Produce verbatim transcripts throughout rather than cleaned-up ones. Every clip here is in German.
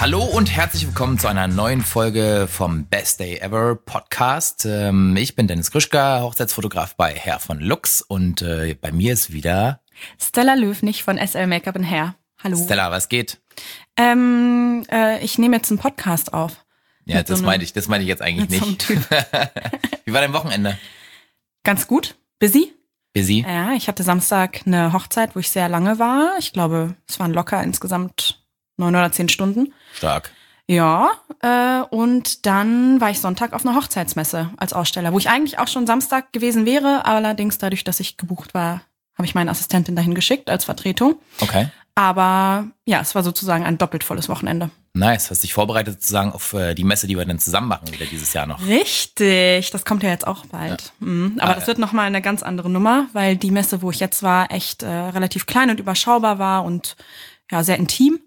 Hallo und herzlich willkommen zu einer neuen Folge vom Best Day Ever Podcast. Ähm, ich bin Dennis Krischka, Hochzeitsfotograf bei Hair von Lux und äh, bei mir ist wieder Stella Löwnig von S L Make-up and Hair. Hallo. Stella, was geht? Ähm, äh, ich nehme jetzt einen Podcast auf. Ja, das so meine ich, das meine ich jetzt eigentlich nicht. So einem Typ. Wie war dein Wochenende? Ganz gut. Busy. Busy? Ja, ich hatte Samstag eine Hochzeit, wo ich sehr lange war. Ich glaube, es waren locker insgesamt neun oder zehn Stunden. Stark. Ja, äh, und dann war ich Sonntag auf einer Hochzeitsmesse als Aussteller, wo ich eigentlich auch schon Samstag gewesen wäre. Allerdings dadurch, dass ich gebucht war, habe ich meine Assistentin dahin geschickt als Vertretung. Okay. Aber ja, es war sozusagen ein doppelt volles Wochenende. Nice. Hast dich vorbereitet sozusagen auf äh, die Messe, die wir dann zusammen machen wieder dieses Jahr noch. Richtig. Das kommt ja jetzt auch bald. Ja. Mhm. Aber ah, das wird nochmal eine ganz andere Nummer, weil die Messe, wo ich jetzt war, echt äh, relativ klein und überschaubar war und ja, sehr intim.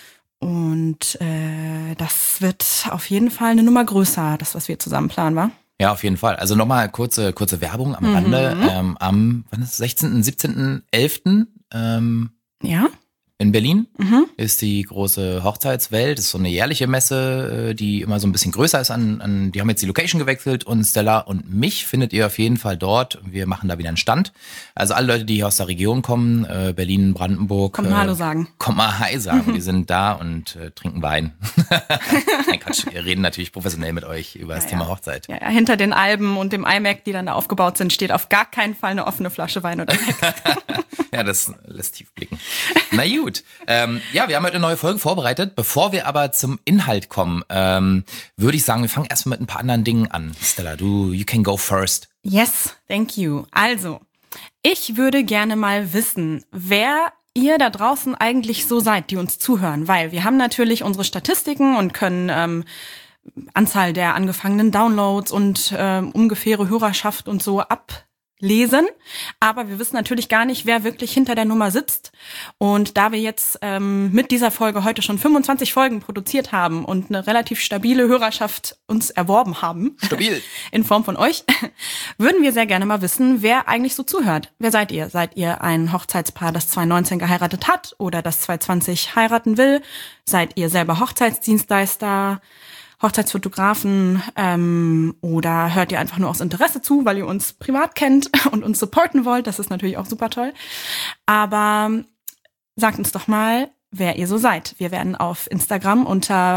Und äh, das wird auf jeden Fall eine Nummer größer, das, was wir zusammen planen, wa? Ja, auf jeden Fall. Also nochmal kurze kurze Werbung am Rande. Mhm. Ähm, am wann ist es? sechzehnten, siebzehnten, elften Ähm, ja. In Berlin mhm. ist die große Hochzeitswelt. Das ist so eine jährliche Messe, die immer so ein bisschen größer ist. An, an, die haben jetzt die Location gewechselt und Stella und mich findet ihr auf jeden Fall dort. Wir machen da wieder einen Stand. Also alle Leute, die hier aus der Region kommen, äh, Berlin, Brandenburg. Kommt mal äh, Hallo sagen. Kommt mal Hi sagen. Wir sind da und äh, trinken Wein. Nein, Quatsch. Wir reden natürlich professionell mit euch über das ja, Thema Hochzeit. Ja, ja, hinter den Alben und dem iMac, die dann da aufgebaut sind, steht auf gar keinen Fall eine offene Flasche Wein oder Sekt. Ja, das lässt tief blicken. Na gut. Ähm, ja, wir haben heute eine neue Folge vorbereitet. Bevor wir aber zum Inhalt kommen, ähm, würde ich sagen, wir fangen erstmal mit ein paar anderen Dingen an. Stella, du, you can go first. Yes, thank you. Also, ich würde gerne mal wissen, wer ihr da draußen eigentlich so seid, die uns zuhören. Weil wir haben natürlich unsere Statistiken und können ähm, Anzahl der angefangenen Downloads und ähm, ungefähre Hörerschaft und so ab lesen, aber wir wissen natürlich gar nicht, wer wirklich hinter der Nummer sitzt. Und da wir jetzt ähm, mit dieser Folge heute schon fünfundzwanzig Folgen produziert haben und eine relativ stabile Hörerschaft uns erworben haben, stabil in Form von euch, würden wir sehr gerne mal wissen, wer eigentlich so zuhört. Wer seid ihr? Seid ihr ein Hochzeitspaar, das zwanzig neunzehn geheiratet hat oder das zwanzig zwanzig heiraten will? Seid ihr selber Hochzeitsdienstleister, Hochzeitsfotografen ähm, oder hört ihr einfach nur aus Interesse zu, weil ihr uns privat kennt und uns supporten wollt? Das ist natürlich auch super toll. Aber sagt uns doch mal, wer ihr so seid. Wir werden auf Instagram unter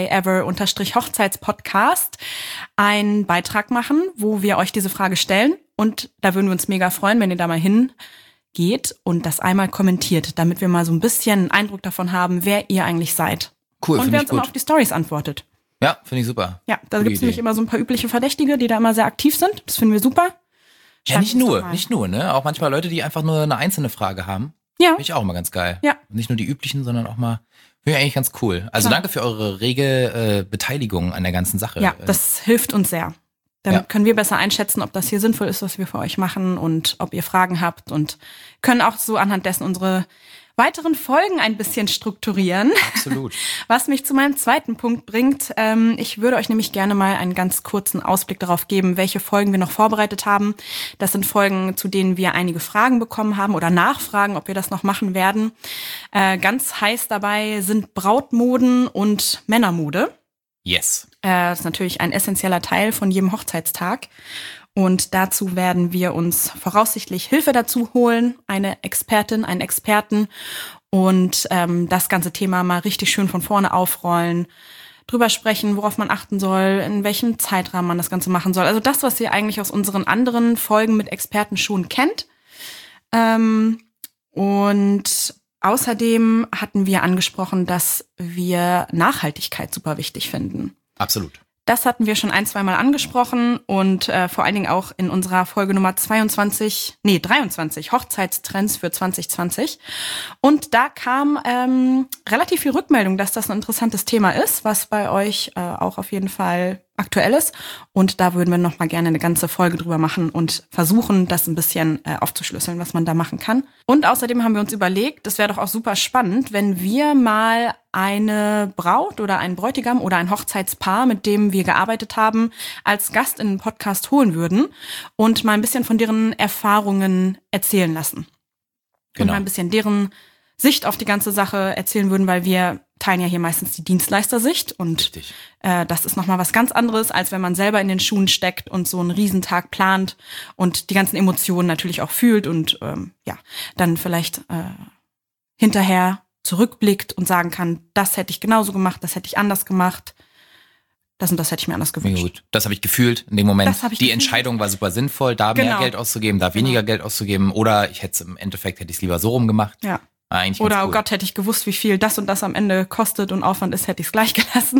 bestdayever-hochzeitspodcast einen Beitrag machen, wo wir euch diese Frage stellen. Und da würden wir uns mega freuen, wenn ihr da mal hingeht und das einmal kommentiert, damit wir mal so ein bisschen einen Eindruck davon haben, wer ihr eigentlich seid. Cool, und wer uns gut. immer auf die Stories antwortet. Ja, finde ich super. Ja, da gibt es nämlich immer so ein paar übliche Verdächtige, die da immer sehr aktiv sind. Das finden wir super. Schreibt ja, nicht nur, nicht nur, ne? Auch manchmal Leute, die einfach nur eine einzelne Frage haben. Ja. Finde ich auch immer ganz geil. Ja. Nicht nur die üblichen, sondern auch mal, finde ich eigentlich ganz cool. Also Klar. Danke für eure rege äh, Beteiligung an der ganzen Sache. Ja, das hilft uns sehr. Damit ja. können wir besser einschätzen, ob das hier sinnvoll ist, was wir für euch machen und ob ihr Fragen habt und können auch so anhand dessen unsere weiteren Folgen ein bisschen strukturieren. Absolut. Was mich zu meinem zweiten Punkt bringt. Ähm, ich würde euch nämlich gerne mal einen ganz kurzen Ausblick darauf geben, welche Folgen wir noch vorbereitet haben. Das sind Folgen, zu denen wir einige Fragen bekommen haben oder Nachfragen, ob wir das noch machen werden. Äh, ganz heiß dabei sind Brautmoden und Männermode. Yes. Äh, das ist natürlich ein essentieller Teil von jedem Hochzeitstag. Und dazu werden wir uns voraussichtlich Hilfe dazu holen, eine Expertin, einen Experten und ähm, das ganze Thema mal richtig schön von vorne aufrollen, drüber sprechen, worauf man achten soll, in welchem Zeitrahmen man das Ganze machen soll. Also das, was ihr eigentlich aus unseren anderen Folgen mit Experten schon kennt. Ähm, und außerdem hatten wir angesprochen, dass wir Nachhaltigkeit super wichtig finden. Absolut. Das hatten wir schon ein, zwei Mal angesprochen und äh, vor allen Dingen auch in unserer Folge Nummer zweiundzwanzig, nee, dreiundzwanzig, Hochzeitstrends für zwanzig zwanzig. Und da kam ähm, relativ viel Rückmeldung, dass das ein interessantes Thema ist, was bei euch äh, auch auf jeden Fall aktuell ist. Und da würden wir noch mal gerne eine ganze Folge drüber machen und versuchen, das ein bisschen äh, aufzuschlüsseln, was man da machen kann. Und außerdem haben wir uns überlegt, das wäre doch auch super spannend, wenn wir mal eine Braut oder einen Bräutigam oder ein Hochzeitspaar, mit dem wir gearbeitet haben, als Gast in den Podcast holen würden und mal ein bisschen von deren Erfahrungen erzählen lassen. Genau. Und mal ein bisschen deren Sicht auf die ganze Sache erzählen würden, weil wir teilen ja hier meistens die Dienstleistersicht und äh, das ist nochmal was ganz anderes, als wenn man selber in den Schuhen steckt und so einen Riesentag plant und die ganzen Emotionen natürlich auch fühlt und ähm, ja, dann vielleicht äh, hinterher zurückblickt und sagen kann, das hätte ich genauso gemacht, das hätte ich anders gemacht. Das und das hätte ich mir anders gewünscht. Ja, gut. Das habe ich gefühlt in dem Moment. Das hab ich die gefühlt. Entscheidung war super sinnvoll, da Genau. mehr Geld auszugeben, da weniger Genau. Geld auszugeben. Oder ich hätte es im Endeffekt, hätte ich es lieber so rum gemacht. Ja. War eigentlich Oder, ganz oh cool. Gott, hätte ich gewusst, wie viel das und das am Ende kostet und Aufwand ist, hätte ich es gleich gelassen.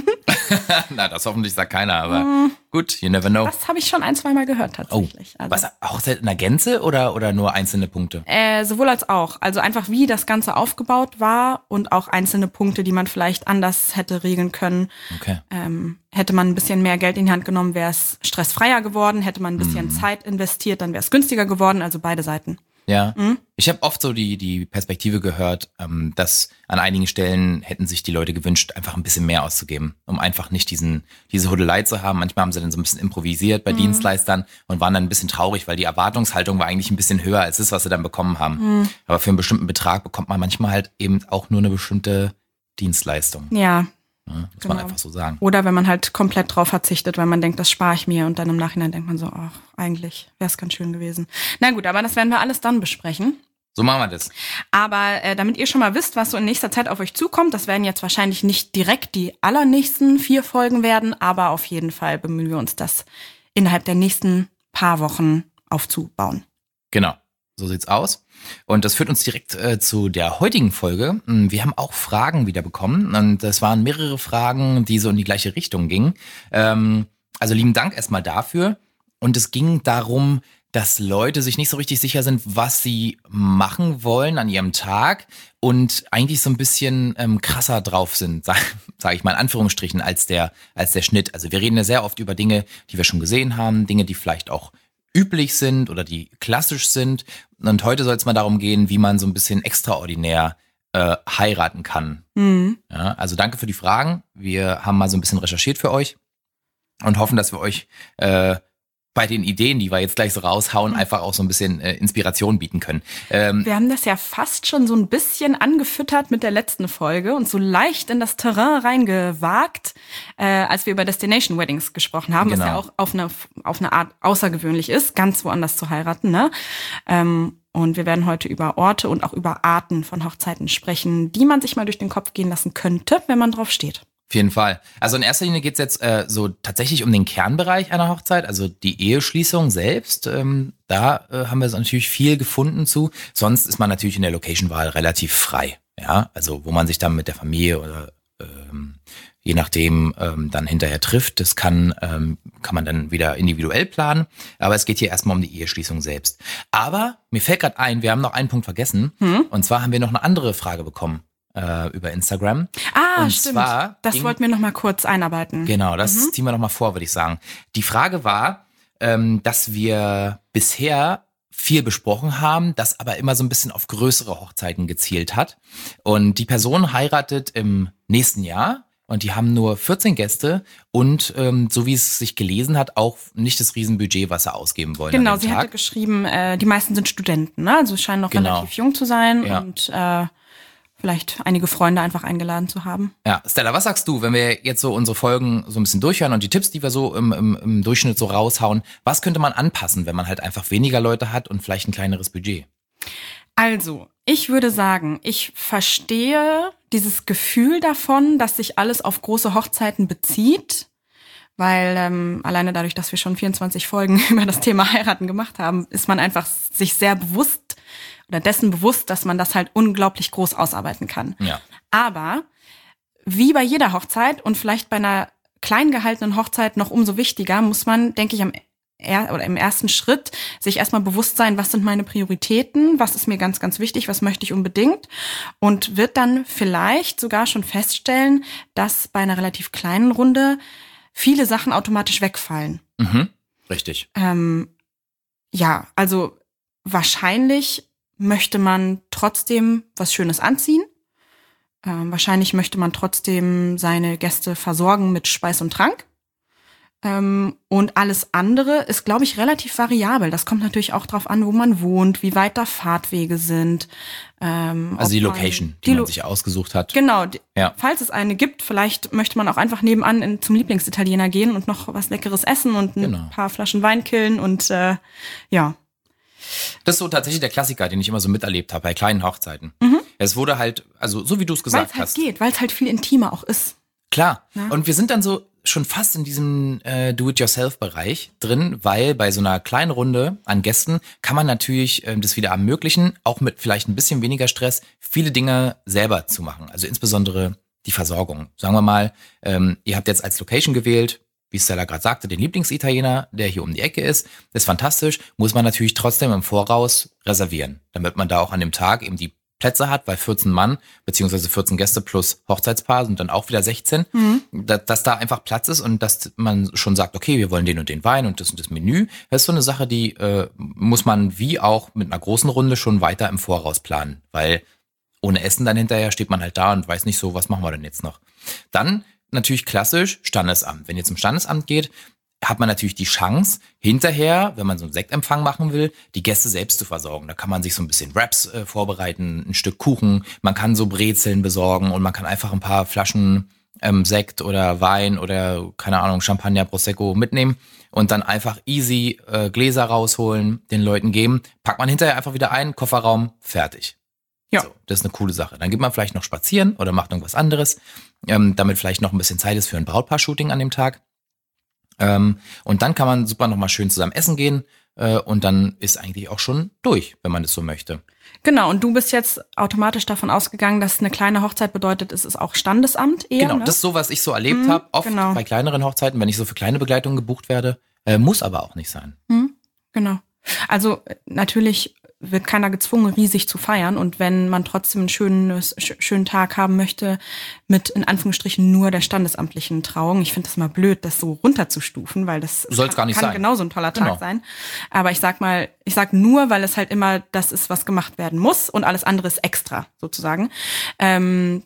Na, das hoffentlich sagt keiner, aber Mm. gut, you never know. Das habe ich schon ein, zweimal gehört Oh, tatsächlich. Also, was, Hochzeit in der Gänze oder, oder nur einzelne Punkte? äh, sowohl als auch. Also einfach, wie das Ganze aufgebaut war und auch einzelne Punkte, die man vielleicht anders hätte regeln können. Okay. Ähm, hätte man ein bisschen mehr Geld in die Hand genommen, wäre es stressfreier geworden. Hätte man ein bisschen Mm. Zeit investiert, dann wäre es günstiger geworden. Also beide Seiten. Ja, Mhm. ich habe oft so die, die Perspektive gehört, ähm, dass an einigen Stellen hätten sich die Leute gewünscht, einfach ein bisschen mehr auszugeben, um einfach nicht diesen diese Hudelei zu haben. Manchmal haben sie dann so ein bisschen improvisiert bei Mhm. Dienstleistern und waren dann ein bisschen traurig, weil die Erwartungshaltung war eigentlich ein bisschen höher als das, was sie dann bekommen haben. Mhm. Aber für einen bestimmten Betrag bekommt man manchmal halt eben auch nur eine bestimmte Dienstleistung. Ja. Ja, muss Genau. man einfach so sagen. Oder wenn man halt komplett drauf verzichtet, weil man denkt, das spare ich mir und dann im Nachhinein denkt man so, ach, eigentlich wäre es ganz schön gewesen. Na gut, aber das werden wir alles dann besprechen. So machen wir das. Aber äh, damit ihr schon mal wisst, was so in nächster Zeit auf euch zukommt, das werden jetzt wahrscheinlich nicht direkt die allernächsten vier Folgen werden, aber auf jeden Fall bemühen wir uns, das innerhalb der nächsten paar Wochen aufzubauen. Genau, so sieht's aus. Und das führt uns direkt äh, zu der heutigen Folge. Wir haben auch Fragen wieder bekommen und das waren mehrere Fragen, die so in die gleiche Richtung gingen. Ähm, also lieben Dank erstmal dafür. Und es ging darum, dass Leute sich nicht so richtig sicher sind, was sie machen wollen an ihrem Tag und eigentlich so ein bisschen ähm, krasser drauf sind, sage sag ich mal in Anführungsstrichen, als der, als der Schnitt. Also wir reden ja sehr oft über Dinge, die wir schon gesehen haben, Dinge, die vielleicht auch üblich sind oder die klassisch sind. Und heute soll es mal darum gehen, wie man so ein bisschen extraordinär äh, heiraten kann. Mhm. Ja, also danke für die Fragen. Wir haben mal so ein bisschen recherchiert für euch und hoffen, dass wir euch äh, bei den Ideen, die wir jetzt gleich so raushauen, mhm. einfach auch so ein bisschen äh, Inspiration bieten können. Ähm, Wir haben das ja fast schon so ein bisschen angefüttert mit der letzten Folge und so leicht in das Terrain reingewagt, äh, als wir über Destination Weddings gesprochen haben, Genau. was ja auch auf eine, auf eine Art außergewöhnlich ist, ganz woanders zu heiraten. Ne? Ähm, und wir werden heute über Orte und auch über Arten von Hochzeiten sprechen, die man sich mal durch den Kopf gehen lassen könnte, wenn man drauf steht. Auf jeden Fall. Also in erster Linie geht's jetzt äh, so tatsächlich um den Kernbereich einer Hochzeit, also die Eheschließung selbst. Ähm, da äh, haben wir natürlich viel gefunden zu. Sonst ist man natürlich in der Location-Wahl relativ frei. Ja, also wo man sich dann mit der Familie oder ähm, je nachdem ähm, dann hinterher trifft, das kann ähm, kann man dann wieder individuell planen. Aber es geht hier erstmal um die Eheschließung selbst. Aber mir fällt gerade ein, wir haben noch einen Punkt vergessen. Hm? Und zwar haben wir noch eine andere Frage bekommen äh, über Instagram. Ah, Und stimmt. zwar Das ging- wollten wir noch mal kurz einarbeiten. Genau, das Mhm. ziehen wir noch mal vor, würde ich sagen. Die Frage war, ähm, dass wir bisher viel besprochen haben, das aber immer so ein bisschen auf größere Hochzeiten gezielt hat. Und die Person heiratet im nächsten Jahr und die haben nur vierzehn Gäste und ähm, so wie es sich gelesen hat, auch nicht das Riesenbudget, was sie ausgeben wollen Genau, an dem sie Tag. hatte geschrieben, äh, die meisten sind Studenten, ne? Also scheinen noch Genau. relativ jung zu sein Ja. und äh, vielleicht einige Freunde einfach eingeladen zu haben. Ja, Stella, was sagst du, wenn wir jetzt so unsere Folgen so ein bisschen durchhören und die Tipps, die wir so im, im, im Durchschnitt so raushauen, was könnte man anpassen, wenn man halt einfach weniger Leute hat und vielleicht ein kleineres Budget? Also, ich würde sagen, ich verstehe dieses Gefühl davon, dass sich alles auf große Hochzeiten bezieht, weil ähm, alleine dadurch, dass wir schon vierundzwanzig Folgen über das Thema Heiraten gemacht haben, ist man einfach sich sehr bewusst oder dessen bewusst, dass man das halt unglaublich groß ausarbeiten kann. Ja. Aber wie bei jeder Hochzeit und vielleicht bei einer klein gehaltenen Hochzeit noch umso wichtiger, muss man, denke ich, am er, oder im ersten Schritt sich erstmal bewusst sein, was sind meine Prioritäten, was ist mir ganz, ganz wichtig, was möchte ich unbedingt und wird dann vielleicht sogar schon feststellen, dass bei einer relativ kleinen Runde viele Sachen automatisch wegfallen. Mhm. Richtig. Ähm, ja, also wahrscheinlich möchte man trotzdem was Schönes anziehen. Ähm, wahrscheinlich möchte man trotzdem seine Gäste versorgen mit Speis und Trank. Ähm, und alles andere ist, glaube ich, relativ variabel. Das kommt natürlich auch drauf an, wo man wohnt, wie weit da Fahrtwege sind. Ähm, also die man, Location, die, die man Lo- sich ausgesucht hat. Genau. Die, ja. Falls es eine gibt, vielleicht möchte man auch einfach nebenan in, zum Lieblingsitaliener gehen und noch was Leckeres essen und ein genau. paar Flaschen Wein killen und äh, ja. Das ist so tatsächlich der Klassiker, den ich immer so miterlebt habe bei kleinen Hochzeiten. Mhm. Es wurde halt, also so wie du es gesagt weil's halt hast. geht, weil es halt viel intimer auch ist. Klar. Ja. Und wir sind dann so schon fast in diesem äh, Do-it-yourself-Bereich drin, weil bei so einer kleinen Runde an Gästen kann man natürlich äh, das wieder ermöglichen, auch mit vielleicht ein bisschen weniger Stress, viele Dinge selber zu machen. Also insbesondere die Versorgung. Sagen wir mal, ähm, ihr habt jetzt als Location gewählt, wie Stella gerade sagte, den Lieblingsitaliener, der hier um die Ecke ist. Das ist fantastisch. Muss man natürlich trotzdem im Voraus reservieren, damit man da auch an dem Tag eben die Plätze hat, weil vierzehn Mann beziehungsweise vierzehn Gäste plus Hochzeitspaar sind dann auch wieder sechzehn, mhm. dass, dass da einfach Platz ist und dass man schon sagt, okay, wir wollen den und den Wein und das und das Menü. Das ist so eine Sache, die äh, muss man wie auch mit einer großen Runde schon weiter im Voraus planen, weil ohne Essen dann hinterher steht man halt da und weiß nicht so, was machen wir denn jetzt noch. Dann natürlich klassisch Standesamt. Wenn ihr zum Standesamt geht, hat man natürlich die Chance, hinterher, wenn man so einen Sektempfang machen will, die Gäste selbst zu versorgen. Da kann man sich so ein bisschen Wraps äh, vorbereiten, ein Stück Kuchen, man kann so Brezeln besorgen und man kann einfach ein paar Flaschen ähm, Sekt oder Wein oder, keine Ahnung, Champagner, Prosecco mitnehmen und dann einfach easy äh, Gläser rausholen, den Leuten geben. Packt man hinterher einfach wieder ein, Kofferraum, fertig. Ja. So, das ist eine coole Sache. Dann geht man vielleicht noch spazieren oder macht irgendwas anderes, ähm, damit vielleicht noch ein bisschen Zeit ist für ein Brautpaar-Shooting an dem Tag. Ähm, und dann kann man super nochmal schön zusammen essen gehen äh, und dann ist eigentlich auch schon durch, wenn man das so möchte. Genau, und du bist jetzt automatisch davon ausgegangen, dass eine kleine Hochzeit bedeutet, es ist auch Standesamt eher, Genau, ne? das ist so, was ich so erlebt mhm, habe, oft genau. bei kleineren Hochzeiten, wenn ich so für kleine Begleitungen gebucht werde, äh, muss aber auch nicht sein. Mhm, genau. Also natürlich wird keiner gezwungen, riesig zu feiern. Und wenn man trotzdem einen schönen, schönen Tag haben möchte mit, in Anführungsstrichen, nur der standesamtlichen Trauung. Ich finde das mal blöd, das so runterzustufen, weil das Soll's kann, gar nicht kann sein. genauso ein toller Tag Genau. sein. Aber ich sag mal, ich sag nur, weil es halt immer das ist, was gemacht werden muss und alles andere ist extra, sozusagen. Ähm,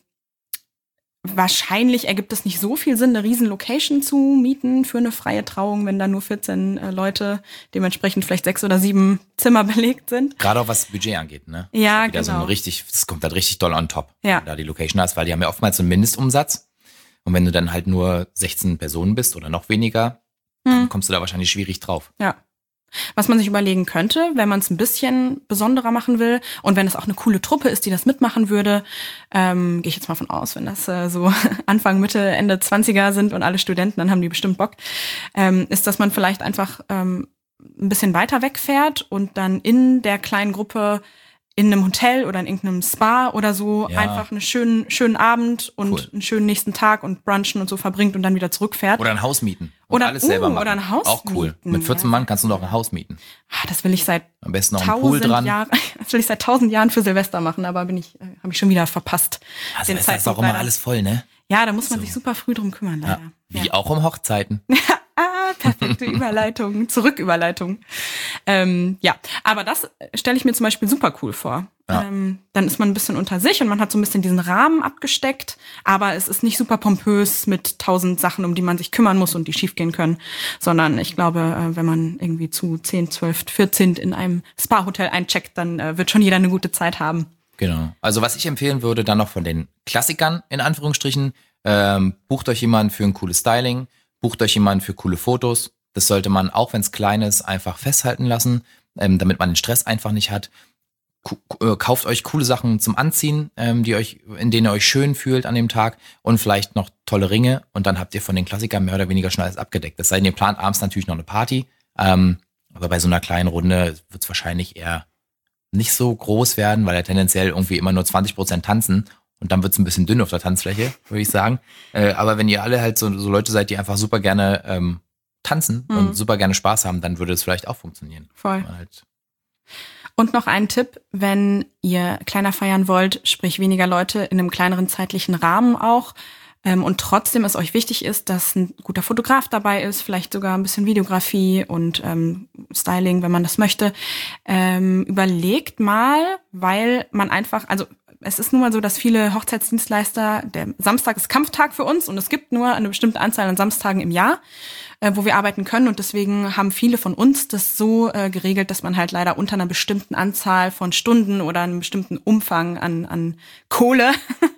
Wahrscheinlich ergibt es nicht so viel Sinn, eine riesen Location zu mieten für eine freie Trauung, wenn da nur vierzehn äh, Leute, dementsprechend vielleicht sechs oder sieben Zimmer belegt sind. Gerade auch was das Budget angeht, ne? Ja, das ist genau. So ein richtig, das kommt halt richtig doll on top, ja. wenn du da die Location hast, weil die haben ja oftmals so einen Mindestumsatz. Und wenn du dann halt nur sechzehn Personen bist oder noch weniger, hm. dann kommst du da wahrscheinlich schwierig drauf. Ja. Was man sich überlegen könnte, wenn man es ein bisschen besonderer machen will und wenn es auch eine coole Truppe ist, die das mitmachen würde, ähm, gehe ich jetzt mal von aus, wenn das äh, so Anfang, Mitte, Ende zwanziger sind und alle Studenten, dann haben die bestimmt Bock, ähm, ist, dass man vielleicht einfach ähm, ein bisschen weiter wegfährt und dann in der kleinen Gruppe in einem Hotel oder in irgendeinem Spa oder so ja. einfach einen schönen, schönen Abend und cool. einen schönen nächsten Tag und brunchen und so verbringt und dann wieder zurückfährt. Oder ein Haus mieten. Und oder alles selber uh, machen. Oder ein Haus Auch cool. mieten. Mit vierzehn ja. Mann kannst du noch ein Haus mieten. Ah, das will ich seit Am besten noch einen Pool dran. Jahre, das will ich seit tausend Jahren für Silvester machen, aber bin ich, äh, habe ich schon wieder verpasst. Also ist das auch immer alles voll, ne? Ja, da muss man so. sich super früh drum kümmern, leider. Ja. Wie ja. auch um Hochzeiten. Ah, perfekte Überleitung, Zurücküberleitung. Ähm, ja, aber das stelle ich mir zum Beispiel super cool vor. Ja. Ähm, dann ist man ein bisschen unter sich und man hat so ein bisschen diesen Rahmen abgesteckt, aber es ist nicht super pompös mit tausend Sachen, um die man sich kümmern muss und die schiefgehen können, sondern ich glaube, wenn man irgendwie zu zehn, zwölf, vierzehn in einem Spa-Hotel eincheckt, dann wird schon jeder eine gute Zeit haben. Genau. Also was ich empfehlen würde, dann noch von den Klassikern, in Anführungsstrichen, ähm, bucht euch jemanden für ein cooles Styling, bucht euch jemanden für coole Fotos. Das sollte man, auch wenn es klein ist, einfach festhalten lassen, ähm, damit man den Stress einfach nicht hat. K- kauft euch coole Sachen zum Anziehen, ähm, die euch, in denen ihr euch schön fühlt an dem Tag und vielleicht noch tolle Ringe und dann habt ihr von den Klassikern mehr oder weniger schon alles abgedeckt. Das sei denn, ihr plant abends natürlich noch eine Party, ähm, aber bei so einer kleinen Runde wird es wahrscheinlich eher nicht so groß werden, weil er tendenziell irgendwie immer nur zwanzig Prozent tanzen und dann wird es ein bisschen dünn auf der Tanzfläche, würde ich sagen. Äh, aber wenn ihr alle halt so, so Leute seid, die einfach super gerne ähm, tanzen mhm. und super gerne Spaß haben, dann würde es vielleicht auch funktionieren. Voll. Halt und noch ein Tipp, wenn ihr kleiner feiern wollt, sprich weniger Leute in einem kleineren zeitlichen Rahmen auch ähm, und trotzdem es euch wichtig ist, dass ein guter Fotograf dabei ist, vielleicht sogar ein bisschen Videografie und ähm, Styling, wenn man das möchte, ähm, überlegt mal, weil man einfach, also es ist nun mal so, dass viele Hochzeitsdienstleister, der Samstag ist Kampftag für uns und es gibt nur eine bestimmte Anzahl an Samstagen im Jahr. äh, wo wir arbeiten können. Und deswegen haben viele von uns das so äh, geregelt, dass man halt leider unter einer bestimmten Anzahl von Stunden oder einem bestimmten Umfang an, an Kohle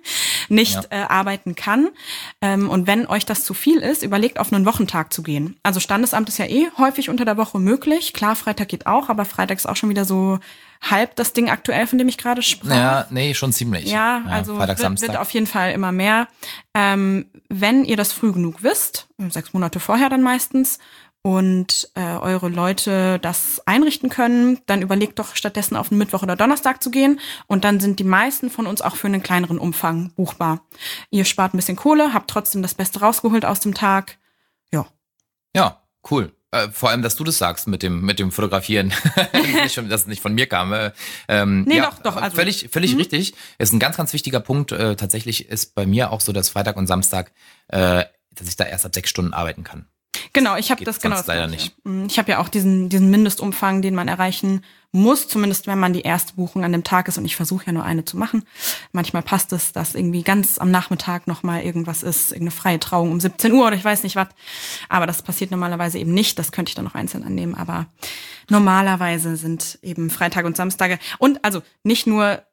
nicht ja. äh, arbeiten kann. Ähm, und wenn euch das zu viel ist, überlegt, auf einen Wochentag zu gehen. Also Standesamt ist ja eh häufig unter der Woche möglich. Klar, Freitag geht auch, aber Freitag ist auch schon wieder so halb das Ding aktuell, von dem ich gerade sprach. Ja, nee, schon ziemlich. Ja, ja also Freitag, wird, wird auf jeden Fall immer mehr. Ähm, wenn ihr das früh genug wisst, sechs Monate vorher dann meistens, und äh, eure Leute das einrichten können, dann überlegt doch stattdessen auf einen Mittwoch oder Donnerstag zu gehen, und dann sind die meisten von uns auch für einen kleineren Umfang buchbar. Ihr spart ein bisschen Kohle, habt trotzdem das Beste rausgeholt aus dem Tag. Ja. Ja, cool. Äh, vor allem, dass du das sagst mit dem mit dem Fotografieren, dass es nicht von mir kam. Ähm, nee, ja, doch, doch. Also. Völlig, völlig mhm. richtig. Ist ein ganz, ganz wichtiger Punkt. Äh, tatsächlich ist bei mir auch so, dass Freitag und Samstag, äh, dass ich da erst ab sechs Stunden arbeiten kann. Genau, ich habe das genau. Das leider nicht. Ich habe ja auch diesen diesen Mindestumfang, den man erreichen muss, zumindest wenn man die erste Buchung an dem Tag ist. Und ich versuche ja nur eine zu machen. Manchmal passt es, dass irgendwie ganz am Nachmittag noch mal irgendwas ist, irgendeine freie Trauung um siebzehn Uhr oder ich weiß nicht was. Aber das passiert normalerweise eben nicht. Das könnte ich dann noch einzeln annehmen. Aber normalerweise sind eben Freitage und Samstage. Und also nicht nur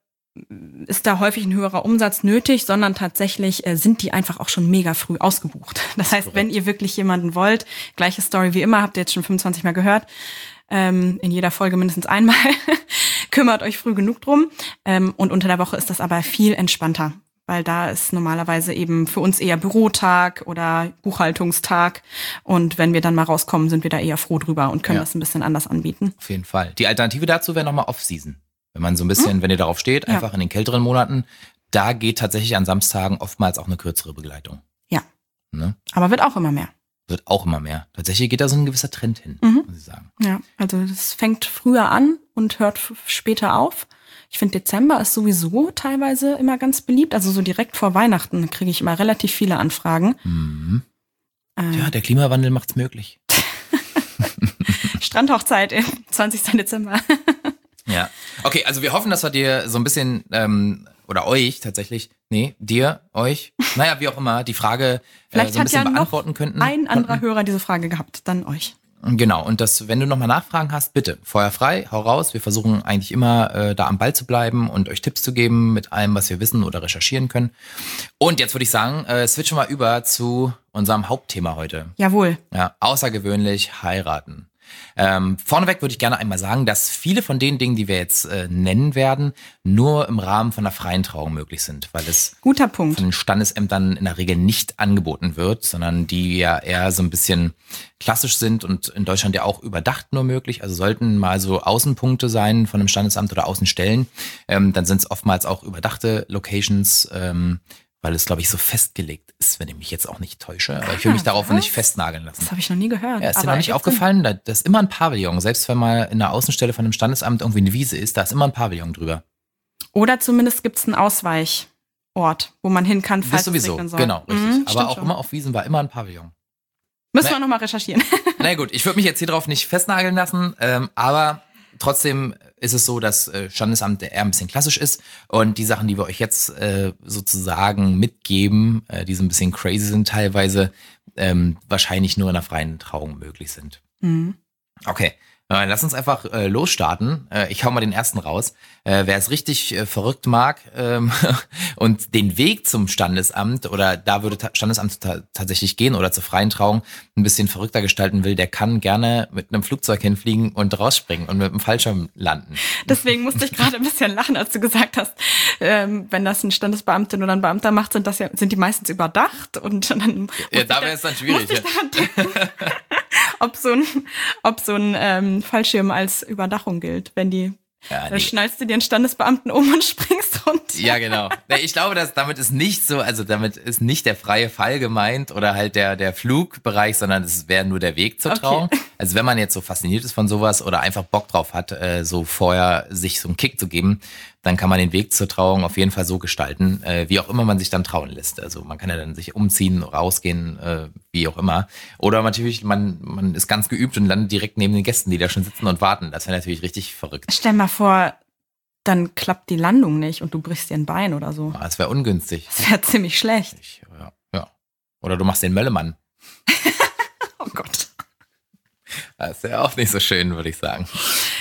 ist da häufig ein höherer Umsatz nötig, sondern tatsächlich äh, sind die einfach auch schon mega früh ausgebucht. Das heißt, wenn ihr wirklich jemanden wollt, gleiche Story wie immer, habt ihr jetzt schon fünfundzwanzig Mal gehört, ähm, in jeder Folge mindestens einmal, kümmert euch früh genug drum. Ähm, und unter der Woche ist das aber viel entspannter, weil da ist normalerweise eben für uns eher Bürotag oder Buchhaltungstag. Und wenn wir dann mal rauskommen, sind wir da eher froh drüber und können ja. das ein bisschen anders anbieten. Auf jeden Fall. Die Alternative dazu wäre nochmal Off-Season. Wenn man so ein bisschen, mhm. wenn ihr darauf steht, einfach ja. in den kälteren Monaten, da geht tatsächlich an Samstagen oftmals auch eine kürzere Begleitung. Ja. Ne? Aber wird auch immer mehr. Wird auch immer mehr. Tatsächlich geht da so ein gewisser Trend hin, mhm. muss ich sagen. Ja, also das fängt früher an und hört f- später auf. Ich finde, Dezember ist sowieso teilweise immer ganz beliebt. Also so direkt vor Weihnachten kriege ich immer relativ viele Anfragen. Mhm. Ähm. Ja, der Klimawandel macht's möglich. Strandhochzeit im zwanzigsten Dezember. Ja, okay, also wir hoffen, dass wir dir so ein bisschen, ähm, oder euch tatsächlich, nee, dir, euch, naja, wie auch immer, die Frage äh, so ein bisschen ja beantworten könnten. Ein anderer konnten. Hörer diese Frage gehabt, dann euch. Genau, und das, wenn du nochmal Nachfragen hast, bitte, Feuer frei, hau raus. Wir versuchen eigentlich immer äh, da am Ball zu bleiben und euch Tipps zu geben mit allem, was wir wissen oder recherchieren können. Und jetzt würde ich sagen, äh, switchen wir über zu unserem Hauptthema heute. Jawohl. Ja, außergewöhnlich heiraten. Ähm, vorneweg würde ich gerne einmal sagen, dass viele von den Dingen, die wir jetzt äh, nennen werden, nur im Rahmen von einer freien Trauung möglich sind, weil es Guter Punkt. von den Standesämtern in der Regel nicht angeboten wird, sondern die ja eher so ein bisschen klassisch sind und in Deutschland ja auch überdacht nur möglich. Also sollten mal so Außenpunkte sein von einem Standesamt oder Außenstellen, ähm, dann sind es oftmals auch überdachte Locations, ähm, weil es, glaube ich, so festgelegt ist, wenn ich mich jetzt auch nicht täusche. Aber ich will mich darauf nicht festnageln lassen. Das habe ich noch nie gehört. Ja, ist dir noch nicht aufgefallen? Da, da ist immer ein Pavillon. Selbst wenn mal in der Außenstelle von einem Standesamt irgendwie eine Wiese ist, da ist immer ein Pavillon drüber. Oder zumindest gibt es einen Ausweichort, wo man hin kann, falls das sowieso, es regnen soll. Genau, richtig. Mhm, Aber auch schon. immer auf Wiesen war immer ein Pavillon. Müssen Na, wir nochmal recherchieren. Na gut, ich würde mich jetzt hier drauf nicht festnageln lassen, ähm, aber trotzdem ist es so, dass äh, Standesamt eher ein bisschen klassisch ist und die Sachen, die wir euch jetzt äh, sozusagen mitgeben, äh, die so ein bisschen crazy sind teilweise, ähm, wahrscheinlich nur in einer freien Trauung möglich sind. Mhm. Okay, äh, lass uns einfach äh, losstarten. Äh, ich hau mal den ersten raus. Äh, wer es richtig äh, verrückt mag ähm, und den Weg zum Standesamt oder da würde ta- Standesamt ta- tatsächlich gehen oder zur freien Trauung ein bisschen verrückter gestalten will, der kann gerne mit einem Flugzeug hinfliegen und rausspringen und mit einem Fallschirm landen. Deswegen musste ich gerade ein bisschen lachen, als du gesagt hast, ähm, wenn das ein Standesbeamtin oder ein Beamter macht, sind das ja sind die meistens überdacht und dann ja, da wäre es dann schwierig. Ich daran denken, ob so ein ob so ein ähm, Fallschirm als Überdachung gilt, wenn die Ja, nee. Da schnallst du dir einen Standesbeamten um und springst runter. Ja, genau. Ich glaube, dass damit ist nicht so, also damit ist nicht der freie Fall gemeint oder halt der der Flugbereich, sondern es wäre nur der Weg zur Trauung. Okay. Also wenn man jetzt so fasziniert ist von sowas oder einfach Bock drauf hat, äh, so vorher sich so einen Kick zu geben, dann kann man den Weg zur Trauung auf jeden Fall so gestalten, äh, wie auch immer man sich dann trauen lässt. Also man kann ja dann sich umziehen, rausgehen, äh, wie auch immer. Oder natürlich, man man ist ganz geübt und landet direkt neben den Gästen, die da schon sitzen und warten. Das wäre natürlich richtig verrückt. Stell mal vor, dann klappt die Landung nicht und du brichst dir ein Bein oder so. Ja, das wäre ungünstig. Das wäre ziemlich schlecht. Ja, ja. Oder du machst den Möllemann. Oh Gott. Das ist ja auch nicht so schön, würde ich sagen.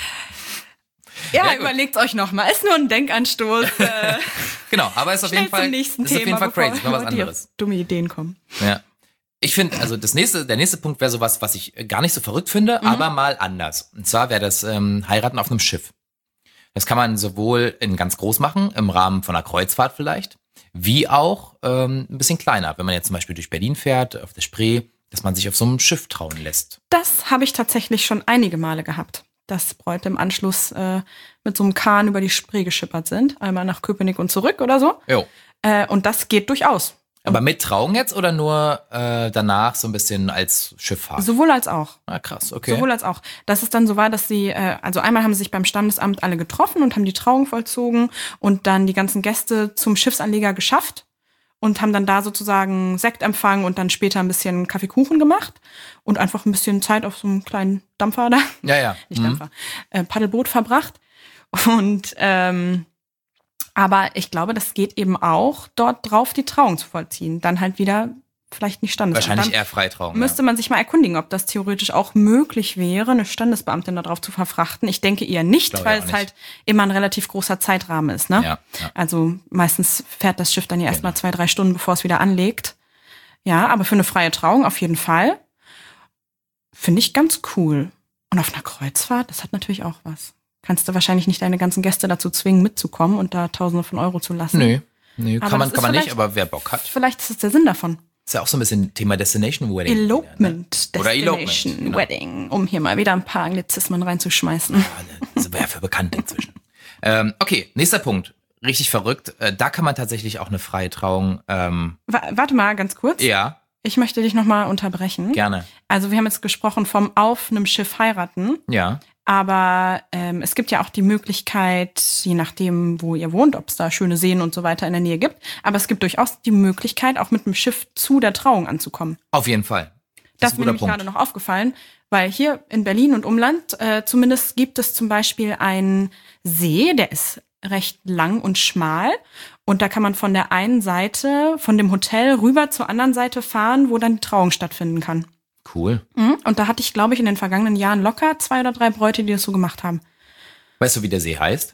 Ja, Ja, gut. überlegt euch nochmal. Ist nur ein Denkanstoß. Äh, Genau, aber ist auf jeden schnell Fall, zum nächsten ist auf jeden Thema, Fall crazy, ist bevor mal was Leute anderes. auf dumme Ideen kommen. Ja. Ich finde, also das nächste, der nächste Punkt wäre sowas, was ich gar nicht so verrückt finde, Mhm. aber mal anders. Und zwar wäre das ähm, Heiraten auf einem Schiff. Das kann man sowohl in ganz groß machen, im Rahmen von einer Kreuzfahrt vielleicht, wie auch ähm, ein bisschen kleiner, wenn man jetzt zum Beispiel durch Berlin fährt, auf der Spree, dass man sich auf so einem Schiff trauen lässt. Das habe ich tatsächlich schon einige Male gehabt, dass Bräute im Anschluss äh, mit so einem Kahn über die Spree geschippert sind. Einmal nach Köpenick und zurück oder so. Jo. Äh, und das geht durchaus. Aber mit Trauung jetzt oder nur äh, danach so ein bisschen als Schifffahrt? Sowohl als auch. Ah, krass, okay. Sowohl als auch. Dass es dann so war, dass sie, äh, also einmal haben sie sich beim Standesamt alle getroffen und haben die Trauung vollzogen und dann die ganzen Gäste zum Schiffsanleger geschafft und haben dann da sozusagen Sektempfang und dann später ein bisschen Kaffeekuchen gemacht und einfach ein bisschen Zeit auf so einem kleinen Dampfer da, Ja, ja. nicht Mhm. Dampfer, äh, Paddelboot verbracht. Und ähm, aber ich glaube, das geht eben auch, dort drauf die Trauung zu vollziehen. Dann halt wieder vielleicht nicht Standesamt. Wahrscheinlich Dann eher Freitrauung. müsste man sich mal erkundigen, ob das theoretisch auch möglich wäre, eine Standesbeamtin da drauf zu verfrachten. Ich denke eher nicht, Glaube ich weil auch es nicht. halt immer ein relativ großer Zeitrahmen ist. Ne? Ja, ja. Also meistens fährt das Schiff dann ja erst mal Genau. zwei, drei Stunden, bevor es wieder anlegt. Ja, aber für eine freie Trauung auf jeden Fall. Finde ich ganz cool. Und auf einer Kreuzfahrt, das hat natürlich auch was. Kannst du wahrscheinlich nicht deine ganzen Gäste dazu zwingen, mitzukommen und da Tausende von Euro zu lassen. Nö, nö Aber kann man, das kann man ist nicht, vielleicht- aber wer Bock hat. Vielleicht ist das der Sinn davon. Ist ja auch so ein bisschen Thema Destination Wedding. Elopement Oder Elopement, Destination genau. Wedding, um hier mal wieder ein paar Anglizismen reinzuschmeißen. Das ist ja für bekannt inzwischen. ähm, okay, nächster Punkt. Richtig verrückt. Äh, da kann man tatsächlich auch eine freie Trauung. Ähm, Wa- Warte mal ganz kurz. ja, Ich möchte dich nochmal unterbrechen. gerne. Also wir haben jetzt gesprochen vom auf einem Schiff heiraten. Ja. Aber ähm, es gibt ja auch die Möglichkeit, je nachdem, wo ihr wohnt, ob es da schöne Seen und so weiter in der Nähe gibt. Aber es gibt durchaus die Möglichkeit, auch mit dem Schiff zu der Trauung anzukommen. Auf jeden Fall. Das, ist ist ein mir guter nämlich Punkt. gerade noch aufgefallen, weil hier in Berlin und Umland äh, zumindest gibt es zum Beispiel einen See, der ist recht lang und schmal. Und da kann man von der einen Seite, von dem Hotel rüber zur anderen Seite fahren, wo dann die Trauung stattfinden kann. Cool. Mhm. Und da hatte ich, glaube ich, in den vergangenen Jahren locker zwei oder drei Bräute, die das so gemacht haben. Weißt du, wie der See heißt?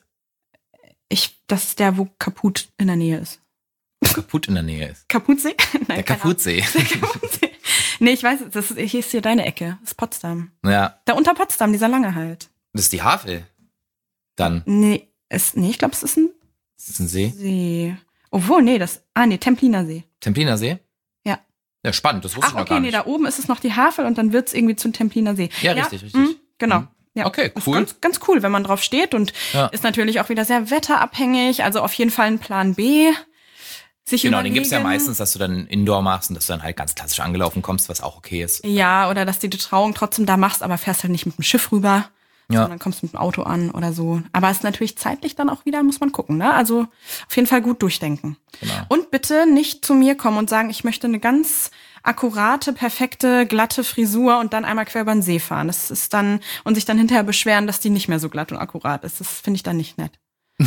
Ich, das ist der, wo Kaput in der Nähe ist. Kaputt in der Nähe ist. Kaputsee? Nein, Der keine Kaputsee. Ahnung. Der Kaputsee. Nee, ich weiß, das ist, hier ist hier deine Ecke. Das ist Potsdam. Ja, Da unter Potsdam, dieser lange halt. das ist die Havel. Dann. Nee, es, nee, ich glaube, es ist ein Das ist ein See. See. Obwohl, nee, das, ah, nee, Templiner See. Templiner See? Ja. Ja, spannend, das wusste Ach, ich noch okay, gar nee, nicht. da oben ist es noch die Havel und dann wird's irgendwie zum Templiner See. Ja, richtig, richtig. mh, genau. Mhm. Ja. Okay, Ist cool. Ganz, ganz cool, wenn man drauf steht und Ja. ist natürlich auch wieder sehr wetterabhängig, also auf jeden Fall ein Plan B. Sich Genau, den überlegen. gibt's ja meistens, dass du dann Indoor machst und dass du dann halt ganz klassisch angelaufen kommst, was auch okay ist. Ja, oder dass du die Trauung trotzdem da machst, aber fährst halt nicht mit dem Schiff rüber, Ja. sondern kommst mit dem Auto an oder so. Aber es ist natürlich zeitlich dann auch wieder, muss man gucken, ne? Also auf jeden Fall gut durchdenken. Genau. Und bitte nicht zu mir kommen und sagen, ich möchte eine ganz akkurate, perfekte, glatte Frisur und dann einmal quer über den See fahren. Das ist dann, und sich dann hinterher beschweren, dass die nicht mehr so glatt und akkurat ist. Das finde ich dann nicht nett.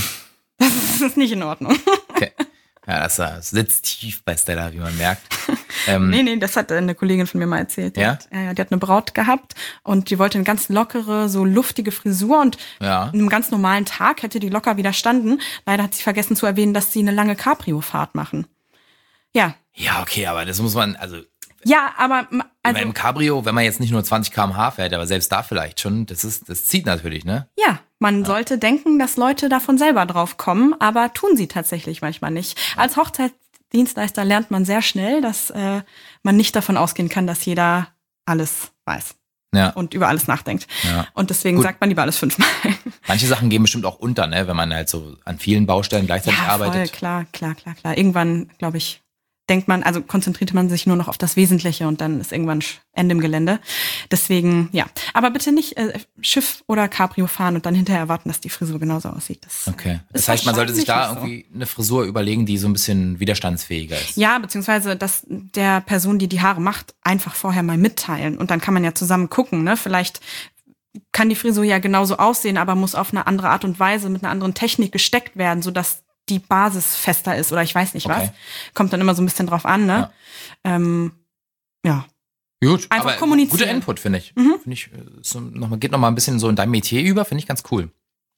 Das ist, das ist nicht in Ordnung. Okay. Ja, das, das sitzt tief bei Stella, wie man merkt. Ähm, Nee, nee, das hat eine Kollegin von mir mal erzählt. Die, Ja? hat, äh, die hat eine Braut gehabt und die wollte eine ganz lockere, so luftige Frisur und Ja. an einem ganz normalen Tag hätte die locker widerstanden. Leider hat sie vergessen zu erwähnen, dass sie eine lange Cabrio-Fahrt machen. Ja. Ja, okay, aber das muss man, also, Ja, aber ma- also, also, im Cabrio, wenn man jetzt nicht nur zwanzig Kilometer pro Stunde fährt, aber selbst da vielleicht schon, das ist, das zieht natürlich, ne? ja, man sollte denken, dass Leute davon selber drauf kommen, aber tun sie tatsächlich manchmal nicht. Als Hochzeitsdienstleister lernt man sehr schnell, dass äh, man nicht davon ausgehen kann, dass jeder alles weiß Ja. und über alles nachdenkt. Ja. Und deswegen Gut. sagt man lieber alles fünfmal. Manche Sachen gehen bestimmt auch unter, ne? Wenn man halt so an vielen Baustellen gleichzeitig Ja, voll, arbeitet. klar, klar, klar, klar. Irgendwann, glaube ich, denkt man, also konzentriert man sich nur noch auf das Wesentliche und dann ist irgendwann Sch- Ende im Gelände. Deswegen, ja. Aber bitte nicht äh, Schiff oder Cabrio fahren und dann hinterher erwarten, dass die Frisur genauso aussieht. Das, Okay. ist Das heißt, man sollte sich da wahrscheinlich nicht irgendwie eine Frisur überlegen, die so ein bisschen widerstandsfähiger ist. Ja, beziehungsweise dass der Person, die die Haare macht, einfach vorher mal mitteilen. Und dann kann man ja zusammen gucken, ne? Vielleicht kann die Frisur ja genauso aussehen, aber muss auf eine andere Art und Weise mit einer anderen Technik gesteckt werden, sodass die Basis fester ist oder ich weiß nicht Okay. was. Kommt dann immer so ein bisschen drauf an, ne? Ja. Ähm, ja. Gut, Einfach aber kommunizieren. guter Input, finde ich. Mhm. Finde ich, äh, so noch mal, geht noch mal ein bisschen so in dein Metier über, finde ich ganz cool.